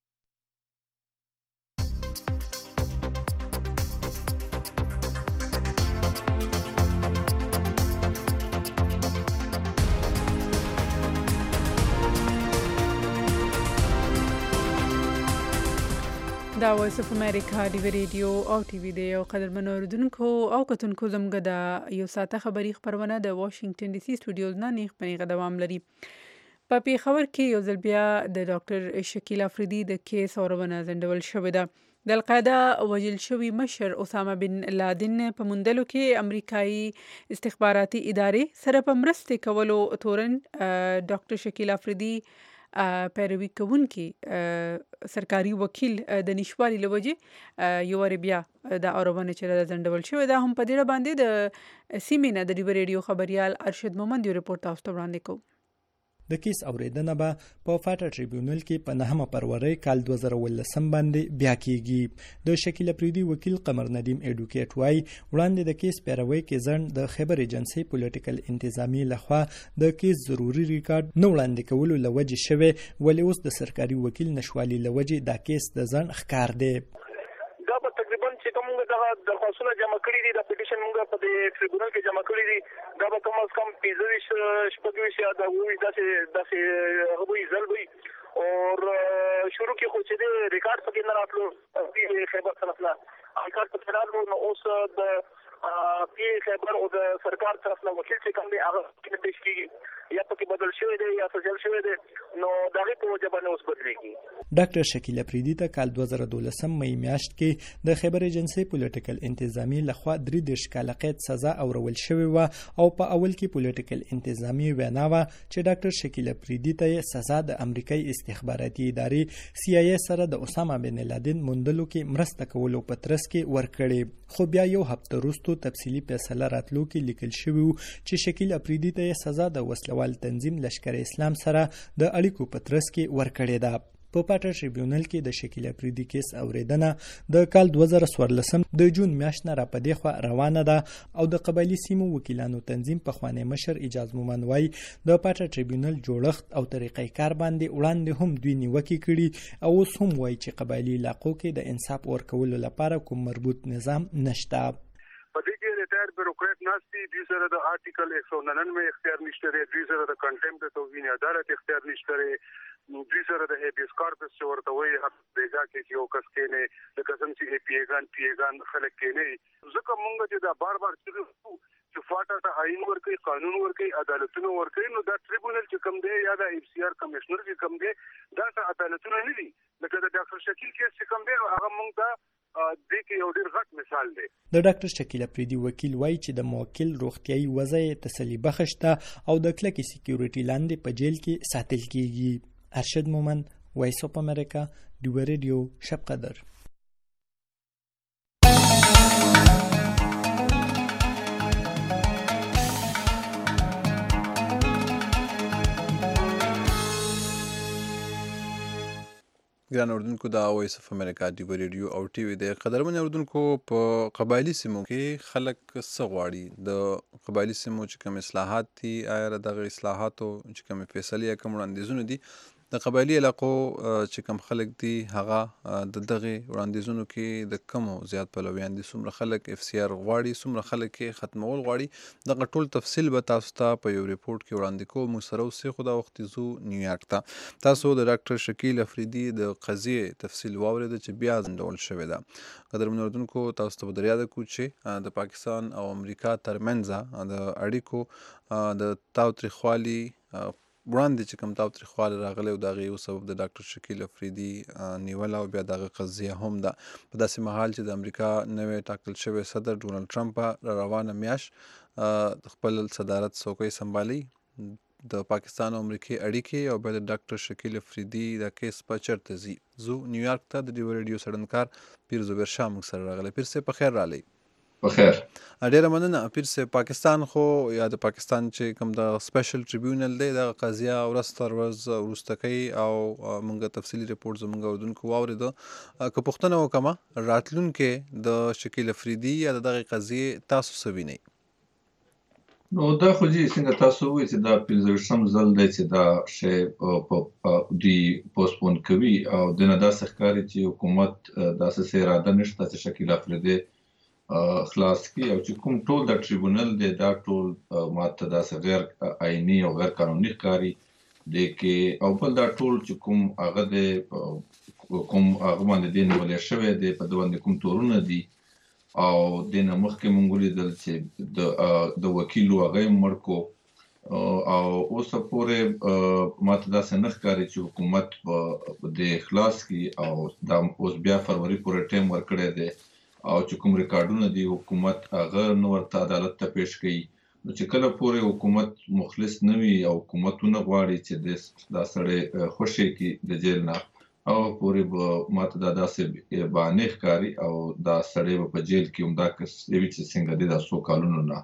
[SPEAKER 2] دا وایس اف امریکا ډیوه ریډیو او ټي وي دی او قدرمنو اوریدونکو او کتونکو زموږ د یو ساعته خبری خبرونه د واشنگټن ډي سي سټوډیوز نه نیغ پنیغه دوام لري. په پیښور کې یو ځل بیا د ډاکټر شکیل افریدي د کیس اورونه ځنډول شوې ده. د القاعده وژل شوي مشر اسامه بن لادن په موندلو کې امریکایي استخباراتي ادارې سره په مرستې کولو تورن ډاکټر شکیل افریدي پیروي کوونکي سرکاري وکیل د نشوالي لوجې یو ور بیا د اورونه چې د ځنډول شوی دا هم په دې باندې د سیمینه د ډیوه ریډیو خبريال ارشد محمد یو رپورټ تاسو ته وړاندې کوم.
[SPEAKER 21] د کیس اوریدنه به په فاټا ټریبیونل کې په 9 فروری کال 2019 باندې بیا کیږي. د شکیل افریدي وکیل قمر ندیم ایډوکیټ وای وړاندې د کیس پیروي کې ځنډ د خیبر ایجنسی پولیټیکل انتظامی لخوا د کیس ضروري ریکارډ نه وړاندې کولو لوجې شوی، ولې اوس د سرکاري وکیل نشوالي لوجې دا کیس د ځنډ ښکار دی.
[SPEAKER 22] دا به تقریبا چې کوم دغه درخواستونه جمع کړي دي، د پټیشن موږ په دې ټریبیونل کې جمع کړي دي، دا به کم از کم 25 شپږ یا د وې داسې هغوی ځل وي اور شروع کې خو چې د ریکارډ پکې نه راتلو په خیبر طرف نه ریکارډ پکې راتلو، نو اوس د پی خیبر او د سرکار طرف نه وکیل چې کوم دی هغه کې پیش کیږي یا پکې بدل شوی دی یا سجل شوی دی، نو دغه په وجه باندې اوس بدلېږي.
[SPEAKER 21] ډاکټر شکیل افریدي ته کال 2012 مې میاشت کې د خیبر ایجنسی پولیټیکل انتظامی لخوا 3 کاله قید سزا اورول شوی و او په اول کې پولیټیکل انتظامی وینا و چې ډاکټر شکیل افریدي ته سزا د امریکایي استخباراتي ادارې CIA سره د اسامه بن لادن موندلو کې مرسته کولو په ترڅ کې ورکړي، خو بیا یو هفته وروسته تفصیلی فیصله راتلو کې لیکل شوی چې شکیل افریدي ته سزا د وسلوال تنظیم لشکر اسلام سره د اړیکو په ترڅ کې ورکړې ده. په پاټا ټریبیونل کې د شکیل افریدي کیس اوریدنه د کال 2014 د جون میاشت نه را پدې خوا روانه ده او د قبایلی سیمو وکیلانو تنظیم په خوانې مشر اجاز مومن وای د پاټا ټریبیونل جوړښت او طریقې کار باندې وړاندې هم دوی نیوکې کړي او اوس هم وای چې قبایلی علاقو کې د انصاف ورکولو لپاره کوم مربوط نظام نشته.
[SPEAKER 23] په دې کې ریټایر بیوروکرات ناشتي دوی سره د آرټیکل 199 اختیار نشته لري، دوی سره د کنټمپټ او توهین عدالت اختیار نشته لري، دوی سره د هیبیس کارپس چې ورته وایي حق بیګا کې یو کس کې نه د قسم چې پیګان خلک کې نه ځکه مونږ چې دا بار چې فاټا ته آئین ورکوي، قانون ورکوي، عدالتونه ورکوي، نو دا ټریبیونل چې کوم دی یا د FCR کمشنر چې کوم دی دا عدالتونه نه دي. لکه د ډاکټر شکیل کیس چې کوم دی هغه مونږ ته د کې یو ډیر غټ مثال دی.
[SPEAKER 21] د ډاکټر شکیل افریدي وکیل وایي چې د موکل روغتيایي وضع تسلی بخښته او د کلکې سکیورټي لاندې په جیل کې ساتل کیږي. ارشد مومن، وایس اف امریکا، ډیو ریډیو، شب قدر.
[SPEAKER 3] ګران اوردونکو دا وایس اف امریکا ډیو ریډیو او ټي وي د قدرمن اوردونکو په قبایلی سیمو کې خلک څه غواړي، د قبایلی سیمو چې کوم اصلاحات دي آیا دغه اصلاحاتو چې کوم فیصلې یا کوم وړاندیزونه دي د قبایلی علاقو چې کوم خلک دي هغه د دغه وړاندیزونو کې د کمو زیات پلویان دي، څومره خلک FCR غواړي، څومره خلک یې ختمول غواړي، دغه ټول تفصیل به تاسو ته په یو ریپورت کې وړاندې کوو. موږ سره اوسئ، خو دا وخت ځو نیویارک ته. تاسو د ډاکټر شکیل افریدي د قضیې تفصیل واورېده چې بیا ځنډول شوې ده. قدرمن اردوونکو تاسو ته به در یاده کړو چې د پاکستان او امریکا ترمنځ د اړیکو د تاوتریخوالي وړاندې چې کوم تاوتریخوالی راغلی او د هغې یو سبب د ډاکټر شکیل افریدي نیول او بیا دغه قضیه هم ده. په داسې مهال چې د امریکا نوی ټاکل شوی صدر ډونالډ ټرمپ را روانه میاشت خپل صدارت څوکۍ سنبالي، د پاکستان او امریکې اړیکې او بیا د ډاکټر شکیل افریدي د کیس په چرته ځي. زو نیویارک ته د ډیو ریډیو سړندکار پیر زبیر شاه موږ سره راغلی. پیر صاحب په خیر راغلی.
[SPEAKER 24] بخیر.
[SPEAKER 3] ډیره مننه پیر صاحب. پاکستان خو یا د پاکستان چې کوم د سپیشل ټریبیونل دی دغه قضیه ورځ تر ورځ وروسته کوي او موږ تفصیلي ریپورټ زموږ اردوونکو واورېده. که پوښتنه وکړمه راتلونکې د شکیل افریدي یا د دغې قضیې تاسو څه وینئ؟
[SPEAKER 24] نو دا خو جی څنګه تاسو وایئ چې دا 15 ځل دی چې دا شی دوی پوسټپون کوي او دنه داسې ښکاري چې حکومت داسې اراده نشته چې شکیل افریدي خلاص کی او چې کوم ټول د ټریبیونل دی دا ټول ماته داسې غیر آئیني او غیر قانوني ښکاري دی کې او بل دا ټول چې کوم هغه دی کوم هغه باندې دی نیولی شوی دی په ده باندې کوم تورونه دي او دې نه مخکې موږ ولیدل چې د وکیلو هغه یې مړ کړو او اوسه پورې ماته داسې نه ښکاري چې حکومت به دې خلاص کړي او دا اوس بیا فروری پورې ټایم ورکړی دی او چې کوم ریکارډونه دي حکومت هغه نه ورته عدالت ته پیش کوي. نو چې کله پورې حکومت مخلص نه وي او حکومتونه غواړي چې دا سړی خوشی کړي د جیل نه او پورې به ماته دا داسې بهانې ښکاري او دا سړی به په جیل کې همدا کس وي چې څنګه دی دا څو کالونو نه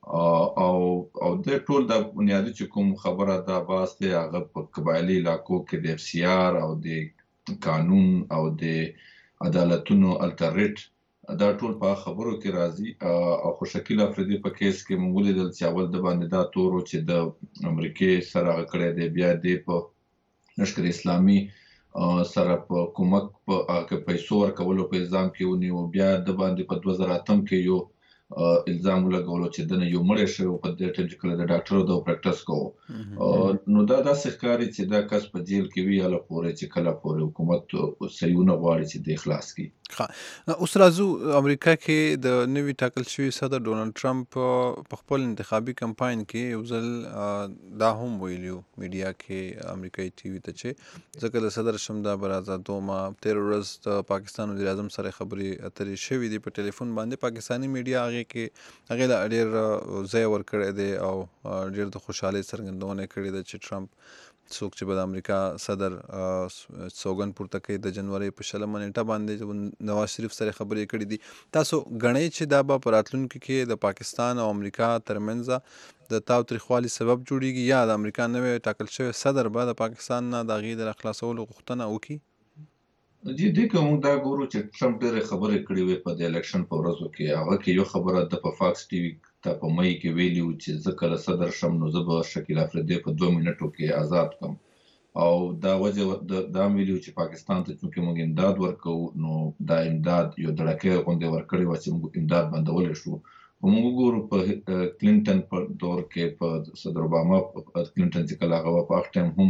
[SPEAKER 24] او د ټول د بنیادی چې کوم خبره دا باس دی هغه په قبایلی علاقو کې د FCR او د قانون او د عدالتونو الټریټ دا ټول په خبرو کې راځي او خو شکیل افریدي په کیس کې مونږ لیدل چې اول د باندې دا تورو چې د امریکای سره کړی دی بیا د په لشکر اسلامي سره په کومک په پیسو ورکولو په الزام کې ونیو بیا د باندې په 2008 کې یو الزام لګولو چې دنه یو مړی شوی په دې ټیم چې کله د ډاکټر د پریکټس کوو نو دا داسې ښکاري چې دا کس په جیل کې وی اله پورې چې کله پورې حکومت سیونه غواړي چې د اخلاص کی
[SPEAKER 3] اوس راځو امریکا کې د نوي ټاکل شوی صدر ډونالد ټرمپ په خپل انتخابي کمپاین کې یو ځل دا هم ویلیو میډیا کې امریکایي ټي وي ته چې ځکه د صدر شمدا برازادو ما 13 ورځ د پاکستان وزیر اعظم سره خبرې اترې شوې دي په ټلیفون باندې پاکستاني میډیا کې هغه لا ډېر ځای ورکړی دی او ډېر د خوشحالۍ څرګندونه کړې ده چې ټرمپ څوک چې به د امریکا صدر سوګند پورته کوي د جنوري په 20 نیټه باندې نواز شریف سره خبرې کړې دي تاسو غنئ چې دا به په راتلونکي کې د پاکستان او امریکا ترمنځ د تاوتریخوالي سبب جوړیږي یا د امریکا نوې ټاکل شوی صدر به د پاکستان نه د غي د خلاصولو غوښتنه وکړي
[SPEAKER 24] دې کوم دا ګورو چې ټرمپ ډېر خبرې کړې وي په د الیکشن په ورځو کې هغه کې یو خبره د په فاکس ټي وي ته په مې کې ویلیو چې ځکه صدر شم نو زه به شکیل افریدي په 2 منټو کې آزاد کم او دا وجه دا ویلیو چې پاکستان ته چې موږ امداد ورکو نو دا امداد یو دړکې غونډه ورکړی و چې موږ امداد بندول شو موږ ګورو په کلینټن په دور کې په صدر اوباما کلینټن چې کله هغه په وخت هم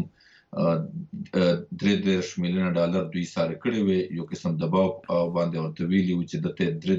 [SPEAKER 24] $3 میلیون دوی ساره کړی وي یو قسم دباو باندې ورته ویلی و چې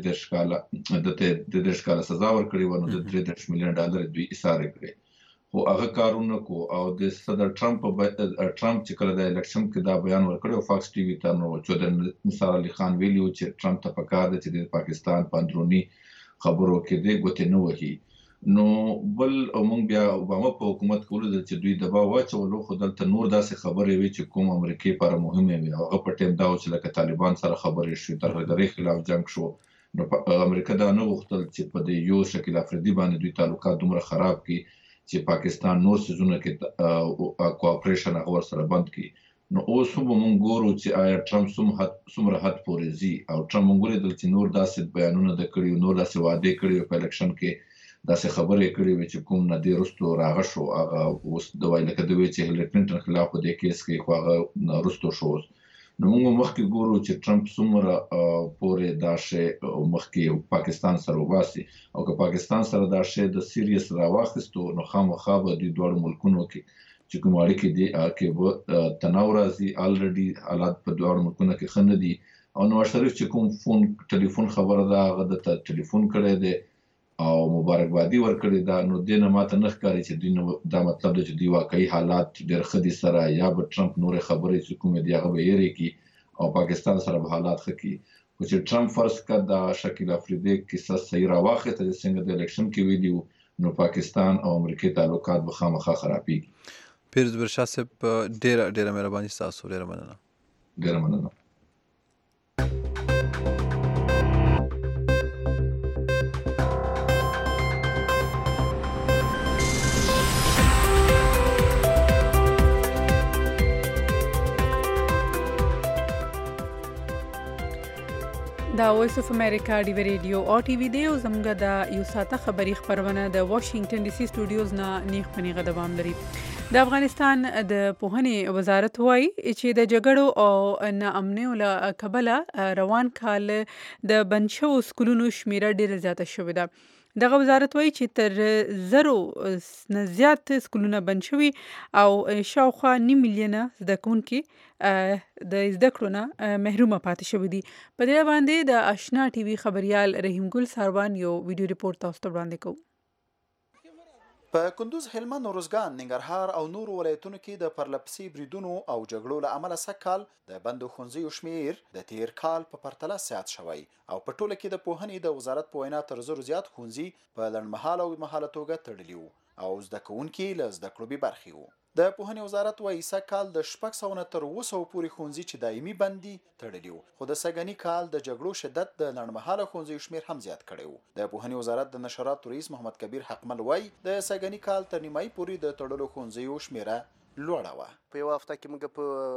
[SPEAKER 24] د 3 کاله سزا ورکړی و نو د $3 میلیون دوی ساره کړی خو هغه کارونه کو او د صدر ټرمپ چې کله د الیکشن کې دا بیان ورکړی فاکس ټي وي ته نو چې نثار علي خان ویلی و چې ټرمپ ته پکار دی چې د پاکستان په اندرونی خبرو کې دی ګوتې نه وهي نو بل موږ بیا اوباما په حکومت کولو چې دوی دباو واچولو خو دلته نور داسې خبرې وي چې کوم امریکای لپاره مهمه وي هغه په ټیم دا چې لکه طالبان سره خبرې شوې ترهګرۍ خلاف جنگ شو نو امریکا دا نه غوښتل چې په دې یو شکل افریدي باندې دوی تعلقات دومره خراب کړي چې پاکستان نور سيزونه کې کوآپریشن هغه سره بند کړي نو اوس هم موږ ګورو چې آیا ټرمپ څومره حد پورې زی او ټرمپ موږ لري چې نور داسې بیانونه د کړیو نور داسې وعده کړیو په الیکشن کې داسې خبرې کړې وي چې کوم نه دی رستو راغ شو هغه اوس د وایي لکه د وی چې هیلری کلینټن خلاف په دې کیس کې خو هغه رستو شو نو موږ مخکې ګورو چې ټرمپ څومره پورې دا شی مخکې پاکستان سره وباسي او که پاکستان سره دا شی د سیریس راوخستو نو خامخا به د دوه ملکونو کې چې کوم اړیکې دي کې به تناور راځي الریډي حالات په دوه ملکونو کې خنه دي او نواز شریف چې کوم ټلیفون خبره ده هغه د ټلیفون کړی دی او مبارکبادي ورکړي دا نو دینه ماته نه ښکاري چې دوی دا مطلب دی چې دوی واقعي حالات ډېر خدي سره یا به ټرمپ نور خبرې چې کومه دی هغه به یې ریکی او پاکستان سره به حالات خکې خو چې ټرمپ فرض کړ دا شکیل افریدي کیسه صحیح راواخه ته څنګه د الیکشن کې ویډیو نو پاکستان او امریکا تعلقات به خامخا خرابېږي
[SPEAKER 3] پیرز برشا صاحب ډېره مهرباني تاسو ډېره مننه
[SPEAKER 2] دا وایس اف امریکا دی ریډیو او ټي وي دی او زموږ د یو ساته خبری خبرونه د واشنگټن ډي سي سټوډیوز نه نیغ پنیغه دوام لري د افغانستان د پوهنې وزارت وایي چې د جګړو او ناامنۍ له کبله روان کال د بنشو سکولونو شمیره ډیره زیاته شوې ده دغه وزارت وایي چې تر 100 نه زیات سکولونه بند شوي او شاوخوا 9 میلیونه زده کوونکي د زده کړو نه محرومه پاتې شوي دي په دې باندې د آشنا ټي وي خبريال رحیم ګل ساروان یو ویډیو ریپورت تاسو ته وړاندې کوو
[SPEAKER 1] په کندوز هلمند روزګان ننګرهار او نور ولایتونو کې د پرلپسې بریدونو او جګړو له امله سږکال د بندو ښوونځیو شمیر د تیر کال په پرتله زیات شوی او په ټوله کې د پوهنې د وزارت په وینا تر 100 زیات ښوونځي په لنډمهاله او مهاله توګه تړلي وو او زده کوونکي له زده کړو بې برخې وو. د پوهنې وزارت وایي سږ کال د 600 نه تر 700 پورې ښوونځي چې دایمي بندي تړلي وو، خو د سږني کال د جګړو شدت د لنډمهاله ښوونځیو شمېر هم زیات کړی وو. د پوهنې وزارت د نشراتو رئیس محمد کبیر حقمل وایي د سږني کال تر نیمایي پورې د تړلو ښوونځیو شمېره لوړه وه.
[SPEAKER 4] په یوه هفته کې موږ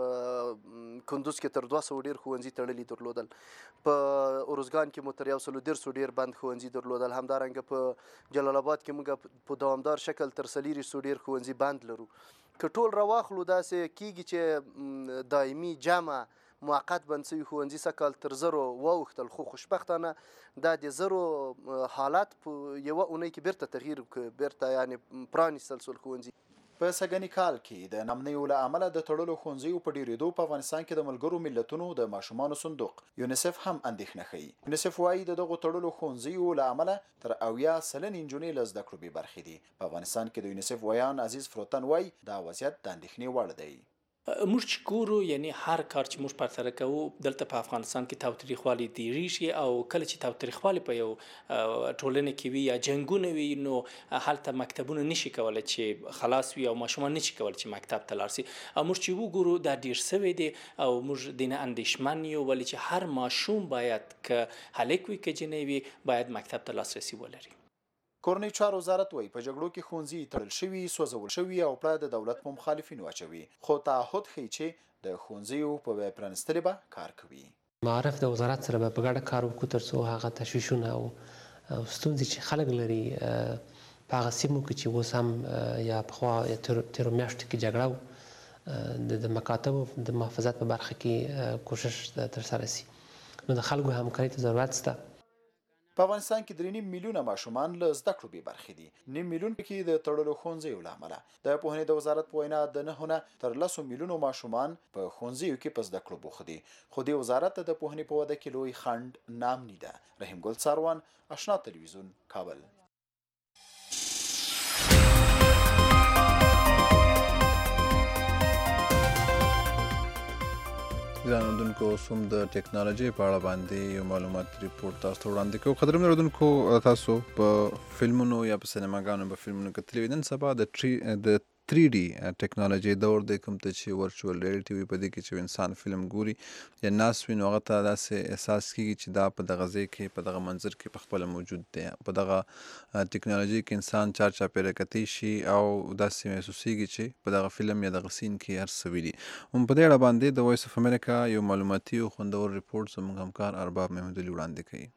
[SPEAKER 4] په کندوز کې تر 200 ډېر ښوونځي تړلي درلودل، په ارزګان کې مو تر 130 ډېر بند ښوونځي درلودل، همدارنګه په جلال آباد کې موږ په دوامدار شکل تر 400 ډېر ښوونځي بند لرو. که ټول راواخلو داسې کېږي چې دایمي جمع موقت بند شوي ښوونځي سږکال تر 1000 واوښتل، خو خوشبختانه دا د 1000 حالات په یوه اونۍ کې بیرته تغییر وکړ، بیرته یعنې پرانیستل شول ښوونځي.
[SPEAKER 1] په سږني کال کې د نامنیو له امله د تړلو ښوونځیو په ډېرېدو په افغانستان کې د ملګرو ملتونو د ماشومانو صندوق یونیسف هم اندېښنه ښیي. یونیسف وایي د دغو تړلو ښوونځیو له امله تر 80 سلنې نجونې له زده کړو بې برخې دي. په افغانستان کې د یونیسف ویان عزیز فروتن وایي دا وضعیت د اندېښنې وړ دی.
[SPEAKER 5] موږ چې ګورو یعنی هر کار چې موږ پرسره کوو دلته په افغانستان کې تاوتریخوالي ډېرېږي، او کله چې تاوتریخوالي په یو ټولنه کې وي یا جنګونه وي نو هلته مکتبونه نشي کولی چې خلاص وي او ماشومان نشي کولی چې مکتب ته لاړ شي. او موږ چې وګورو دا ډېر سوی دی او موږ دې نه اندېښمن یو، ولې چې هر ماشوم باید که هلک وي که جنۍ وي باید مکتب ته لاسرسي ولري.
[SPEAKER 1] کورنۍ چارو وزارت وایي په جګړو کې ښوونځي تړل شوي، سوځول شوي او پړه د دولت په مخالفینو اچوي، خو تعهد ښیي چې د ښوونځیو په پرانیستلو به کار کوي.
[SPEAKER 6] معارف د وزارت سره به په ګډه کار وکړو تر څو هغه تشویشونه او ستونزې چې خلک لري په هغه سیمو کې چې اوس هم یا پخوا یا تېرو میاشتو کې جګړه وه د مکاتبو د محافظت په برخه کې کوشش ترسره شي، نو د خلکو همکارۍ ته ضرورت شته.
[SPEAKER 1] په افغانستان کې 3.5 میلیونه ماشومان له زده کړو بې برخې دي، 9 میلیون پکې د تړلو ښوونځیو له امله. د پوهنې د وزارت په وینا د 9 نه تر 10 میلیونو ماشومان په ښوونځیو کې په زده کړو بوخت دي، خو د وزارت د پوهنې په وده کې لوی خنډ نامني ده. رحیم ګل څاروان، آشنا تلویزیون، کابل.
[SPEAKER 3] ځان اردوونکو سوم د ټیکنالوژي په اړه باندې یو معلومات ریپورت تاسو ته وړاندې کوو. قدرمن اردوونکو تاسو په فلمونو یا په سینماګانو په فلمونو کتلي نن سبا د 3D ټیکنالوژي دور دی، کوم ته چې ورچوال ریالټي وي، په دې کې چې انسان فلم ګوري یا ناست وي نو هغه ته داسې احساس کېږي چې دا په دغه ځای کې په دغه منظر کې پخپله موجود دی. په دغه ټیکنالوژي کې انسان چارچاپېره کتی شي او داسې محسوسېږي چې په دغه فلم یا دغه سین کې هر څه وي. هم په دې اړه باندې د وایس اف امریکا یو معلوماتي او خوندور ریپورټ زموږ همکار ارباب محمودالي وړاندې کوي.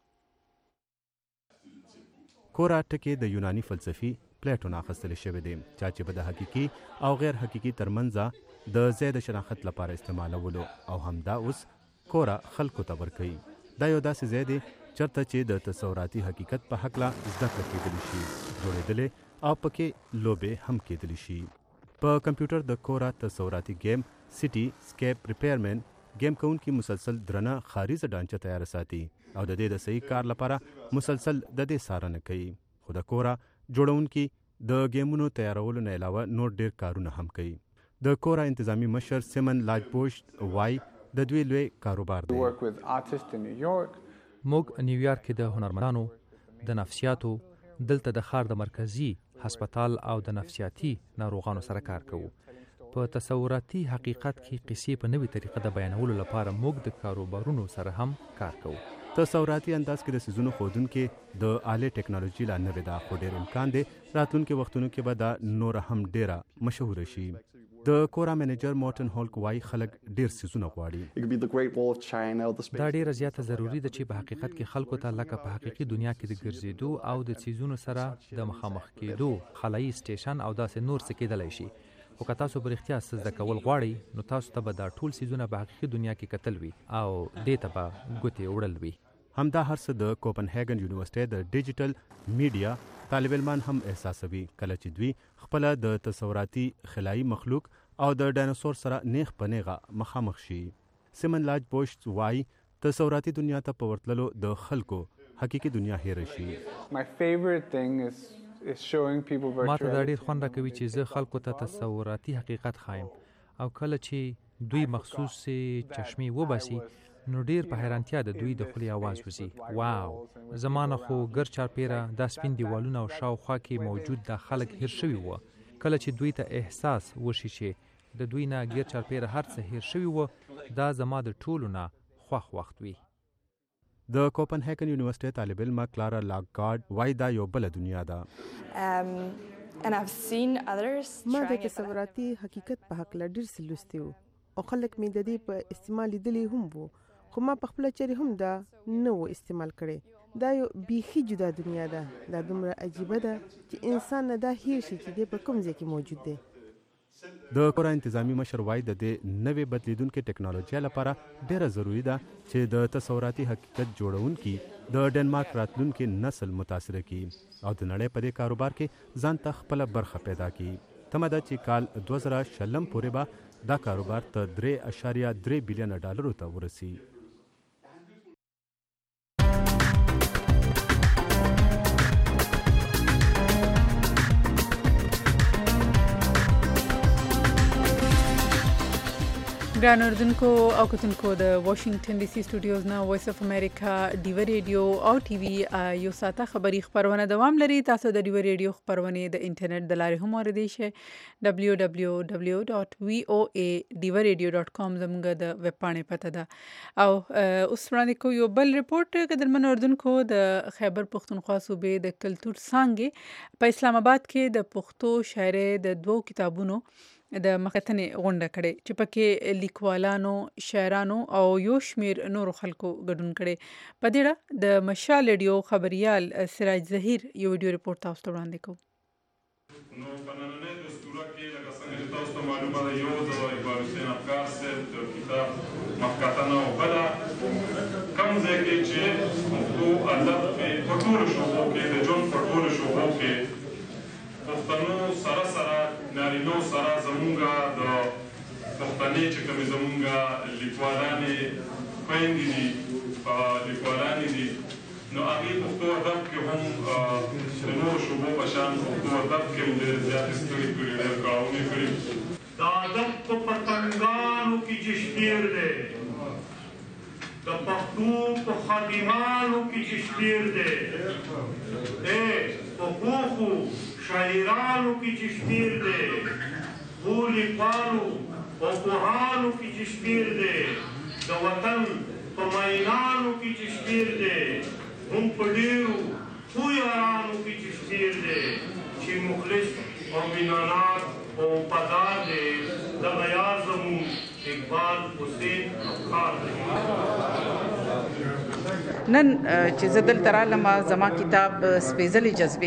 [SPEAKER 8] کورا ټکي د یوناني فلسفي پلیټون اخیستل شوی دی، چا چې به د حقیقي او غیر حقیقي ترمنځ د ځای د شناخت لپاره استعمالولو، او همدا اوس کورا خلکو ته ورکوي. دا یو داسې ځای دی چېرته چې د تصوراتي حقیقت په هکله زده کړه کېدلی شي، جوړېدلی او پکې لوبې هم کېدلی شي. په کمپیوټر د کورا تصوراتي گیم سټي سکیپ ریپیرمن گیم کوونکي مسلسل درنه خاریزه ډانچه تیار ساتي او د دې د صحیح کار لپاره مسلسل د دې څارنه کوي. خو د کورا جوړونکي د گیمونو تیارولو نه علاوه نور ډیر کارونه هم کوي. د کورا انتظامی مشر سیمن لاجبوشت وای د دوی لوی کاروبار دی.
[SPEAKER 25] موږ نیویارک کې د هنرمندانو د نفسیاتو دلته د ښار د مرکزی هسپتال او د نفسیاتي ناروغانو سره کار کوو. په تصوراتي حقیقت کې قصې په نوې طریقه د بیانولو لپاره موږ د کاروبارونو سره هم کار کوو.
[SPEAKER 8] تصوراتي انداز کې د سیزونو ښودونکې د آلې ټیکنالوژي لا نوې ده، خو ډېر امکان دی راتلونکي وختونو کې به دا نوره هم ډېره مشهوره شي. د کورا منیجر مورټن هولک وای خلک ډېر سیزونه غواړي.
[SPEAKER 25] دا ډېره زیاته ضروري ده چې په حقیقت کې خلکو ته لکه په حقیقي دنیا کې د ګرځېدو او د سیزونو سره د مخامخ کېدو خلایي سټیشن او داسې نور څه کېدلی شي. خو که تاسو په رښتیا څه زده کول غواړئ نو تاسو ته به دا ټول سیزونه په حقیقي دنیا کې کتل وي او دې ته به ګوتې وړل وي.
[SPEAKER 8] همدا هر څه د کوپنهاګن یونیورسيټي د ډیجیټل میډیا طالب علمان هم احساسوي کله چې دوی خپل د تصوراتي خلایي مخلوق او د ډایناسور سره نیغ په نیغه مخامخ شي. سیمن لاج بوشت وای تصوراتي دنیا ته په ورتللو د خلکو حقیقي دنیا هېره شي.
[SPEAKER 25] ما ته دا ډېر خوند راکوي چې زه خلکو ته تصوراتي حقیقت ښایم او کله چې دوی مخصوص چشمې وباسي نو ډیر په حیرانتیا د دوی د خولې आवाज وځي. واو، زمانه خو ګر چاپیره دا سپین دیوالونه او شاوخوا کې موجود د خلک هیر شوي وو. کله چې دوی ته احساس وشي چې د دوی نه ګر چاپیره هر څه هیر شوي وو، دا زما د ټولو نه خوښ وخت وي.
[SPEAKER 8] د کوپنهاګن یونیورسيټي طالب علم کلارا لاګارد وایي دا یو بل دنیا ده.
[SPEAKER 7] ما د تصوراتي حقیقت په حق ډېر څه لوستي وو او خلک مې د دې په استعمال لیدلی هم وو، خو ما په خپله چرې هم دا نه و استعمال کړی. دا یو بیخي جدا دنیا ده. دا دومره عجیبه ده چې انسان نه دا هیر شي چې دی په کوم ځای کې موجود دی.
[SPEAKER 8] د کورا انتظامی مشر وایي د دې نوې بدلیدونکې ټکنالوژي لپاره ډیره ضروری ده چې د تصوراتي حقیقت جوړونکي د ډنمارک راتلونکي نسل متاثر کړي او د نړۍ په دې کاروبار کې ځان ته خپله برخه پیدا کړي. تمه ده چې کال 2040 پورې به دا کاروبار ته 3.3 بلین ډالرو ته ورسي.
[SPEAKER 2] ګران اردوونکو او کتونکو د واشنگټن ډي سي سټوډیوز نه وایس اف امریکا ډیو ریډیو او ټي وي یو ساته خبری خبرونه دوام لري. تاسو د ډیو ریډیو خبرونه د انټرنیټ د لارې هم اوریدئ شئ. www.voaDivaRadio.com زموږ د ویب پاڼې پته ده. او اوس وړاندې کوو یو بل ریپورت. قدرمن اردوونکو د خیبر پښتونخوا صوبې د کلتور څانګې په اسلام آباد کې د پښتو شاعرۍ د 2 کتابونو د مختنې غونډه کړې چې پکې لیکوالانو، شاعرانو او یو شمیر نورو خلکو ګډون کړي. په دې اړه د مشال ریډیو خبريال سراج ظهیر یو ویډیو ریپورت تاسو ته وړاندې کوو.
[SPEAKER 9] نو په نننۍ دستوره کې لکه څنګه چې تاسو ته معلومه ده، یو د اقبال حسین افکار صاحب د کتاب مخکتنه او بله کوم ځای کې چې پښتو ادب په ټولو شعبو کې د ژوند په ټولو شعبو کې پښتنو سره سره نارینو سره زمونږه د پښتنې چې کومې زمونږه لیکوالانې خویندې دي، لیکوالانې دي، نو هغې پښتو ادب کې هم د نورو شعبو په شان پښتو ادب کې هم ډېر زیاتې ستړي کړي، ډېر کارونه کړي.
[SPEAKER 10] د ادب په پتنګانو کې چې شمېر دی، د پښتو په خادمانو کې چې شمېر دی، په پوخو شاعرانو کې چې شمېر دی، خو لیکوالو او پوهانو کې چې شمېر دی، د وطن په مینانو کې چې شمېر دی، هم په ډېرو ښو یارانو کې چې شمېر دی، چې مخلص او مینانات او وفادار دی، دغه یار زموږ اقبال حسین افکار دی.
[SPEAKER 12] نن چې زه دلته رالم زما کتاب سپېڅلې جذبې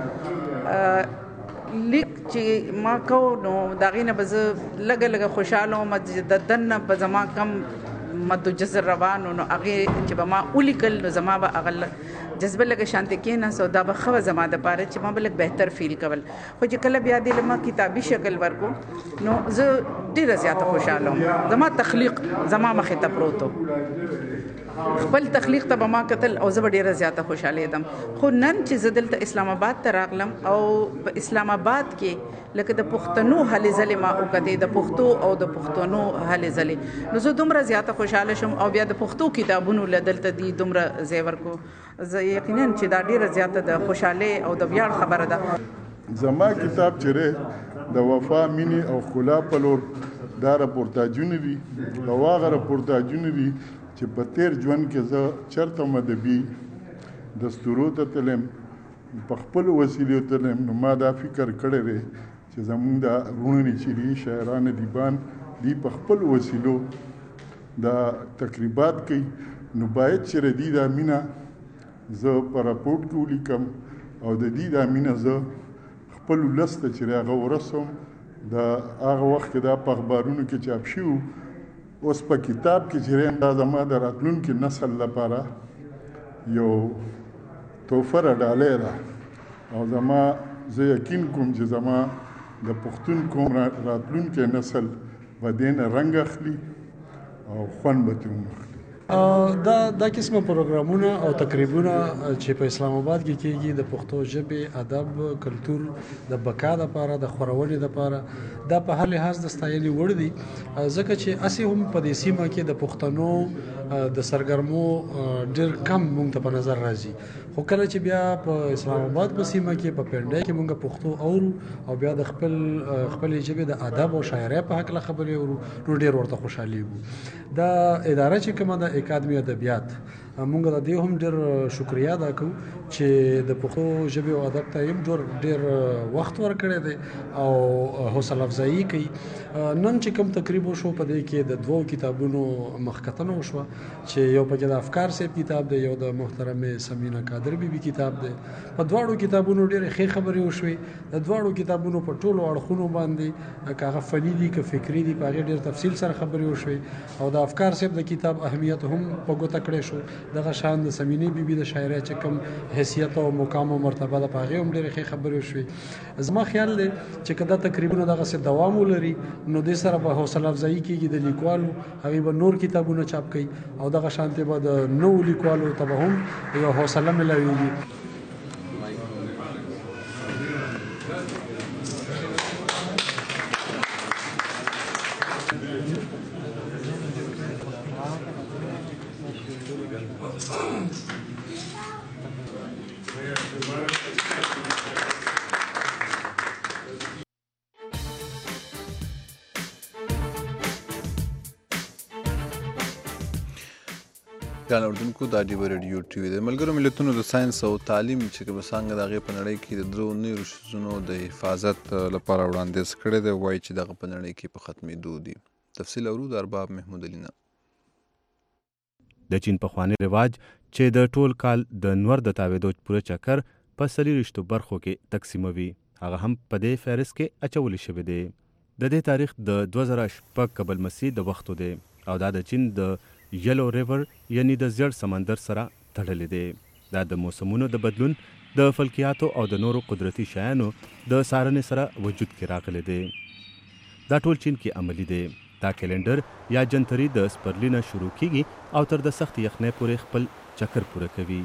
[SPEAKER 12] لیک چې ما کو نو د هغې نه به زه لږه خوشحاله وم چې د دننه به زما کم مد و جزر روان و، نو هغې چې به ما ولیکل نو زما به هغه جذبه لږه شانتې کېناست او دا به ښه وه زما دپاره چې ما به لږ بهتر فیل کول. خو چې کله بیا دې له ما کتابي شکل ورکو نو زه ډېره زیاته خوشحاله وم. زما تخلیق زما مخې ته پروت و، خپل تخلیق ته به ما کتل او زه به ډېره زیاته خوشحالېدم. خو نن چې زه دلته اسلام آباد ته راغلم او په اسلام آباد کې لکه د پښتنو هلې ځلې ما وکتې، د پښتو او د پښتنو هلې ځلې، نو زه دومره زیاته خوشحاله شوم. او بیا د پښتو کتابونو له دلته دي دومره ځای ورکو، زه یقینا چې دا ډېره زیاته د خوشحالۍ او د ویاړ خبره ده.
[SPEAKER 13] زما کتاب چې د وفا، مینې او ښکلا په لور دا راپورتاجونه دي او هغه راپورتاجونه دي چې په تیر ژوند کې زه چېرته ادبي دستورو ته تلم، په خپلو وسیلو تلم، نو ما دا فکر کړی دی چې زمونږ دا وروڼه چې دي شاعران ادیبان دي په خپلو وسیلو دا تقریبات کوي، نو باید چې د دې دا مینه زه په راپورټ کې ولیکم او د دې دا مینه زه خپل ولس ته چې هغه ورسوم. د هغه وخت کې دا په اخبارونو کې چاپ شوي، اوس په کتاب کې چې دا زما د راتلونکي نسل لپاره یو تحفه راډالۍ ده او زه یقین کوم چې زما د پښتون قوم راتلونکی نسل به دې نه رنګ اخلي او خوند به ترې واخلي.
[SPEAKER 11] دا قسمه پروګرامونه او تقریبونه چې په اسلام آباد کې کېږي د پښتو ژبې ادب کلتور د بقا لپاره د خورونې لپاره دا په هر لحاظ د ستایلو وړ دي ځکه چې اسې هم په دې سیمه کې د پښتنو د سرګرمو ډېر کم مونږ ته په نظر راځي خو کله چې بیا په اسلام آباد په سیمه کې په پنډای کې مونږ پښتو اورو او بیا د خپل ژبې د ادب او شاعرۍ په حق خبرې اورو نو ډېر ورته خوشحالېږو دا اداره چې کومه د اکاډمي ادبیات مونږ د دې هم ډېر شکریا ادا کوو چې د پښتو ژبې او ادب ته هم ډېر وخت ورکړی دی او حوصله افزایي کوي نن چې کوم تقریب وشو په دې کې د 2 کتابونو مخکتنه وشوه چې یو پکې د افکار صاحب کتاب دی یو د محترمه سمینا قادر بیبي کتاب دی په دواړو کتابونو ډېرې ښې خبرې وشوې د دواړو کتابونو په ټولو اړخونو باندې که هغه فني دي که فکري دي په هغې ډېر تفصیل سره خبرې وشوې او د افکار صاحب د کتاب اهمیت هم په ګوته کړی شو دغه شان د سمینې بیبي د شاعرۍ چې کوم حیثیت او مقام او مرتبه ده په هغې هم ډېرې ښې خبرې وشوې زما خیال دی چې که دا تقریبونه دغسې دوام ولري نو دې سره به حوصله افزایي کېږي د لیکوالو هغوی به نور کتابونه چاپ کوي او دغه شانتې به د نوو لیکوالو ته به هم یو حوصله میلاویږي
[SPEAKER 3] ګران اردوونکو دا ډیبر ریډیو ټي وي د ملګرو ملتونو د ساينس او تعلیم چې کومه څنګه د هغې په نړۍ کې د درو نورو شیزونو د حفاظت لپاره وړاندیز کړی دی وایي چې دغه په نړۍ کې په ختمېدو دي تفصیل اورو د ارباب محمود علي نه
[SPEAKER 8] د چین پخوانی رواج چې د ټول کال د نور د تاویدو پوره چکر په 40 برخو کې تقسیموي هغه هم په دې فهرست کې اچول شوی دی د دې تاریخ د 2006 قبل مسیح د وختو دی او دا د چین د یلو ریور یعنی د زیړ سمندر سره تړلی دی دا د موسمونو د بدلون د فلکیاتو او د نورو قدرتي شیانو د څارنې سره وجود کې راغلی دی دا ټول چین کې عملی دی دا کلندر یا جنتري د سپرلي نه شروع کیږي او تر د سخت یخنۍ پورې خپل چکر پوره کوي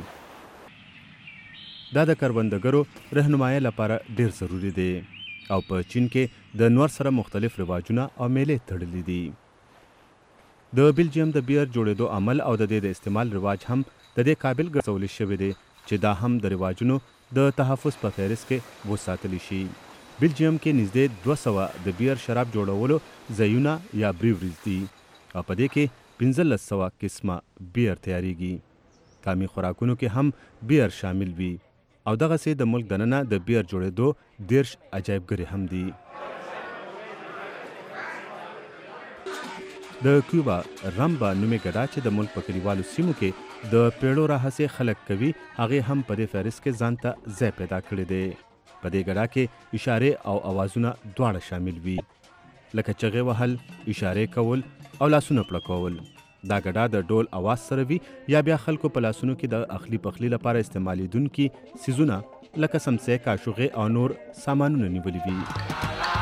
[SPEAKER 8] دا د کروندګرو رهنمایي لپاره ډیر ضروری دی او په چین کې د نور سره مختلف رواجونه او میلې تړلي دي د بلجیم د بیر جوړېدو عمل او د دې د استعمال رواج هم د دې قابل ګرځول شوی دی چې دا هم د رواجونو د تحفظ په فهرست کې وساتلی شي بلجیم کې نږدې 200 د بیر شراب جوړولو ځایونه یا بریوریز دي او په دې کې 1500 قسمه بیر تیاریږي قامي خوراکونو کې هم بیر شامل وي او دغسې د ملک دننه د بیر جوړېدو 10 عجایبګرې هم دي د کیوبا رمبا نومې ګډا چې د ملک په کلیوالو سیمو کې د پیړو راهیسې خلک کوي هغې هم په دې فهرست کې ځان ته ځای پیدا کړی دی په دې ګډا کې اشارې او اوازونه دواړه شامل وي لکه چغې وهل اشارې کول او لاسونه پړکول دا ګډا د ډول اواز سره وي یا بیا خلکو په لاسونو کې د اخلي پخلي لپاره استعمالیدونکي څیزونه لکه سمڅې کاشوغې او نور سامانونه نیولي وي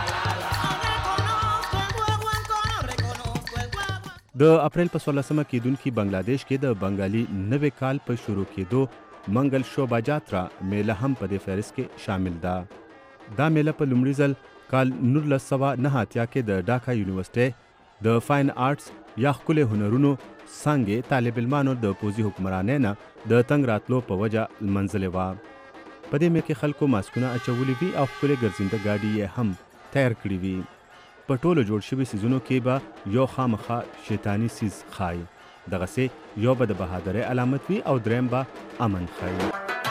[SPEAKER 8] د اپریل په 16مه کېدونکي بنگلاديش کې د بنگالي نوې کال په شروع کېدو منګل شوبا جاترا میله هم په دې فهرست کې شامل ده دا میله په لومړي ځل کال 1989 کې د ډاکا یونیورسيټي د فاین آرټس یا ښکلي هنرونو څانګې طالب علمانو د پوځي حکمرانۍ نه د تنګ راتلو په وجه لمنځلې وه په دې میله کې خلکو ماسکونه اچولي وي او ښکلې ګرځنده ګاډي یې هم تیار کړي وي په ټولو جوړ شوي څیزونو کې به یو خامخا شیطاني څیز ښایي دغسې یو به د بهادرۍ علامت وي او دریم به امن ښایي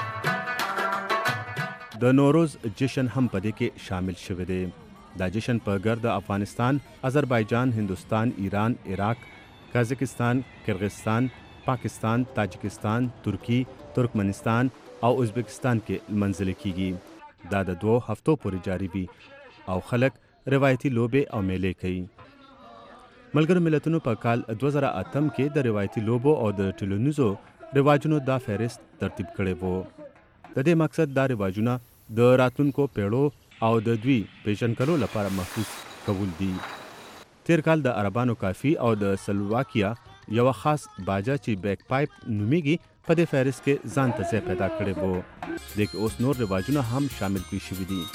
[SPEAKER 8] د نوروز جشن هم په دې کې شامل شوی دی دا جشن په ګرد افغانستان آذربایجان هندوستان ایران عراق کازاکستان کرغستان پاکستان تاجکستان ترکی ترکمنستان او ازبکستان کې لمنځل کیږي دا د 2 هفتو پورې جاری وي او خلک روایتي لوبې او میلې کوي ملګرو ملتونو په کال 2008 کې د روایتي لوبو او د ټولنیزو رواجونو دا فهرست ترتیب کړی وو د دې مقصد دا رواجونه د راتلونکو پیړو او د دوی پیژنګلو لپاره محفوظ کول دي تیر کال د عربانو کافي او د سلوواکیا یو خاص باجا چې بیک پایپ نومیږي په دې فهرست کې ځان ته ځای پیدا کړی وو. دې کې اوس نور رواجونه هم شامل کړي شوي دي.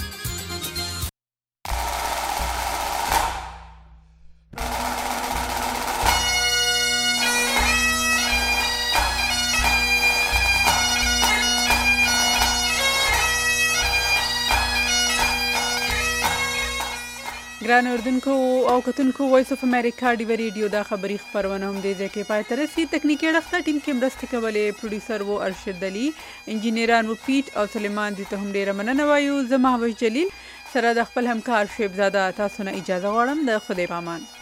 [SPEAKER 2] ګران اردوونکو او کتونکو وایس اف امریکا ډیوه ریډیو دا خبري خبرونه هم دې ځای کې پای ته رسي. تکنیکي اړخ ټیم کې مرستې کولې پروډوسر وو ارشد علي، انجینران وو پیټ او سلیمان. دې ته هم ډیره مننه وایو. زه مهوش جلیل سره د خپل همکار شیب زاده تاسو نه اجازه غواړم. د خدای پامان.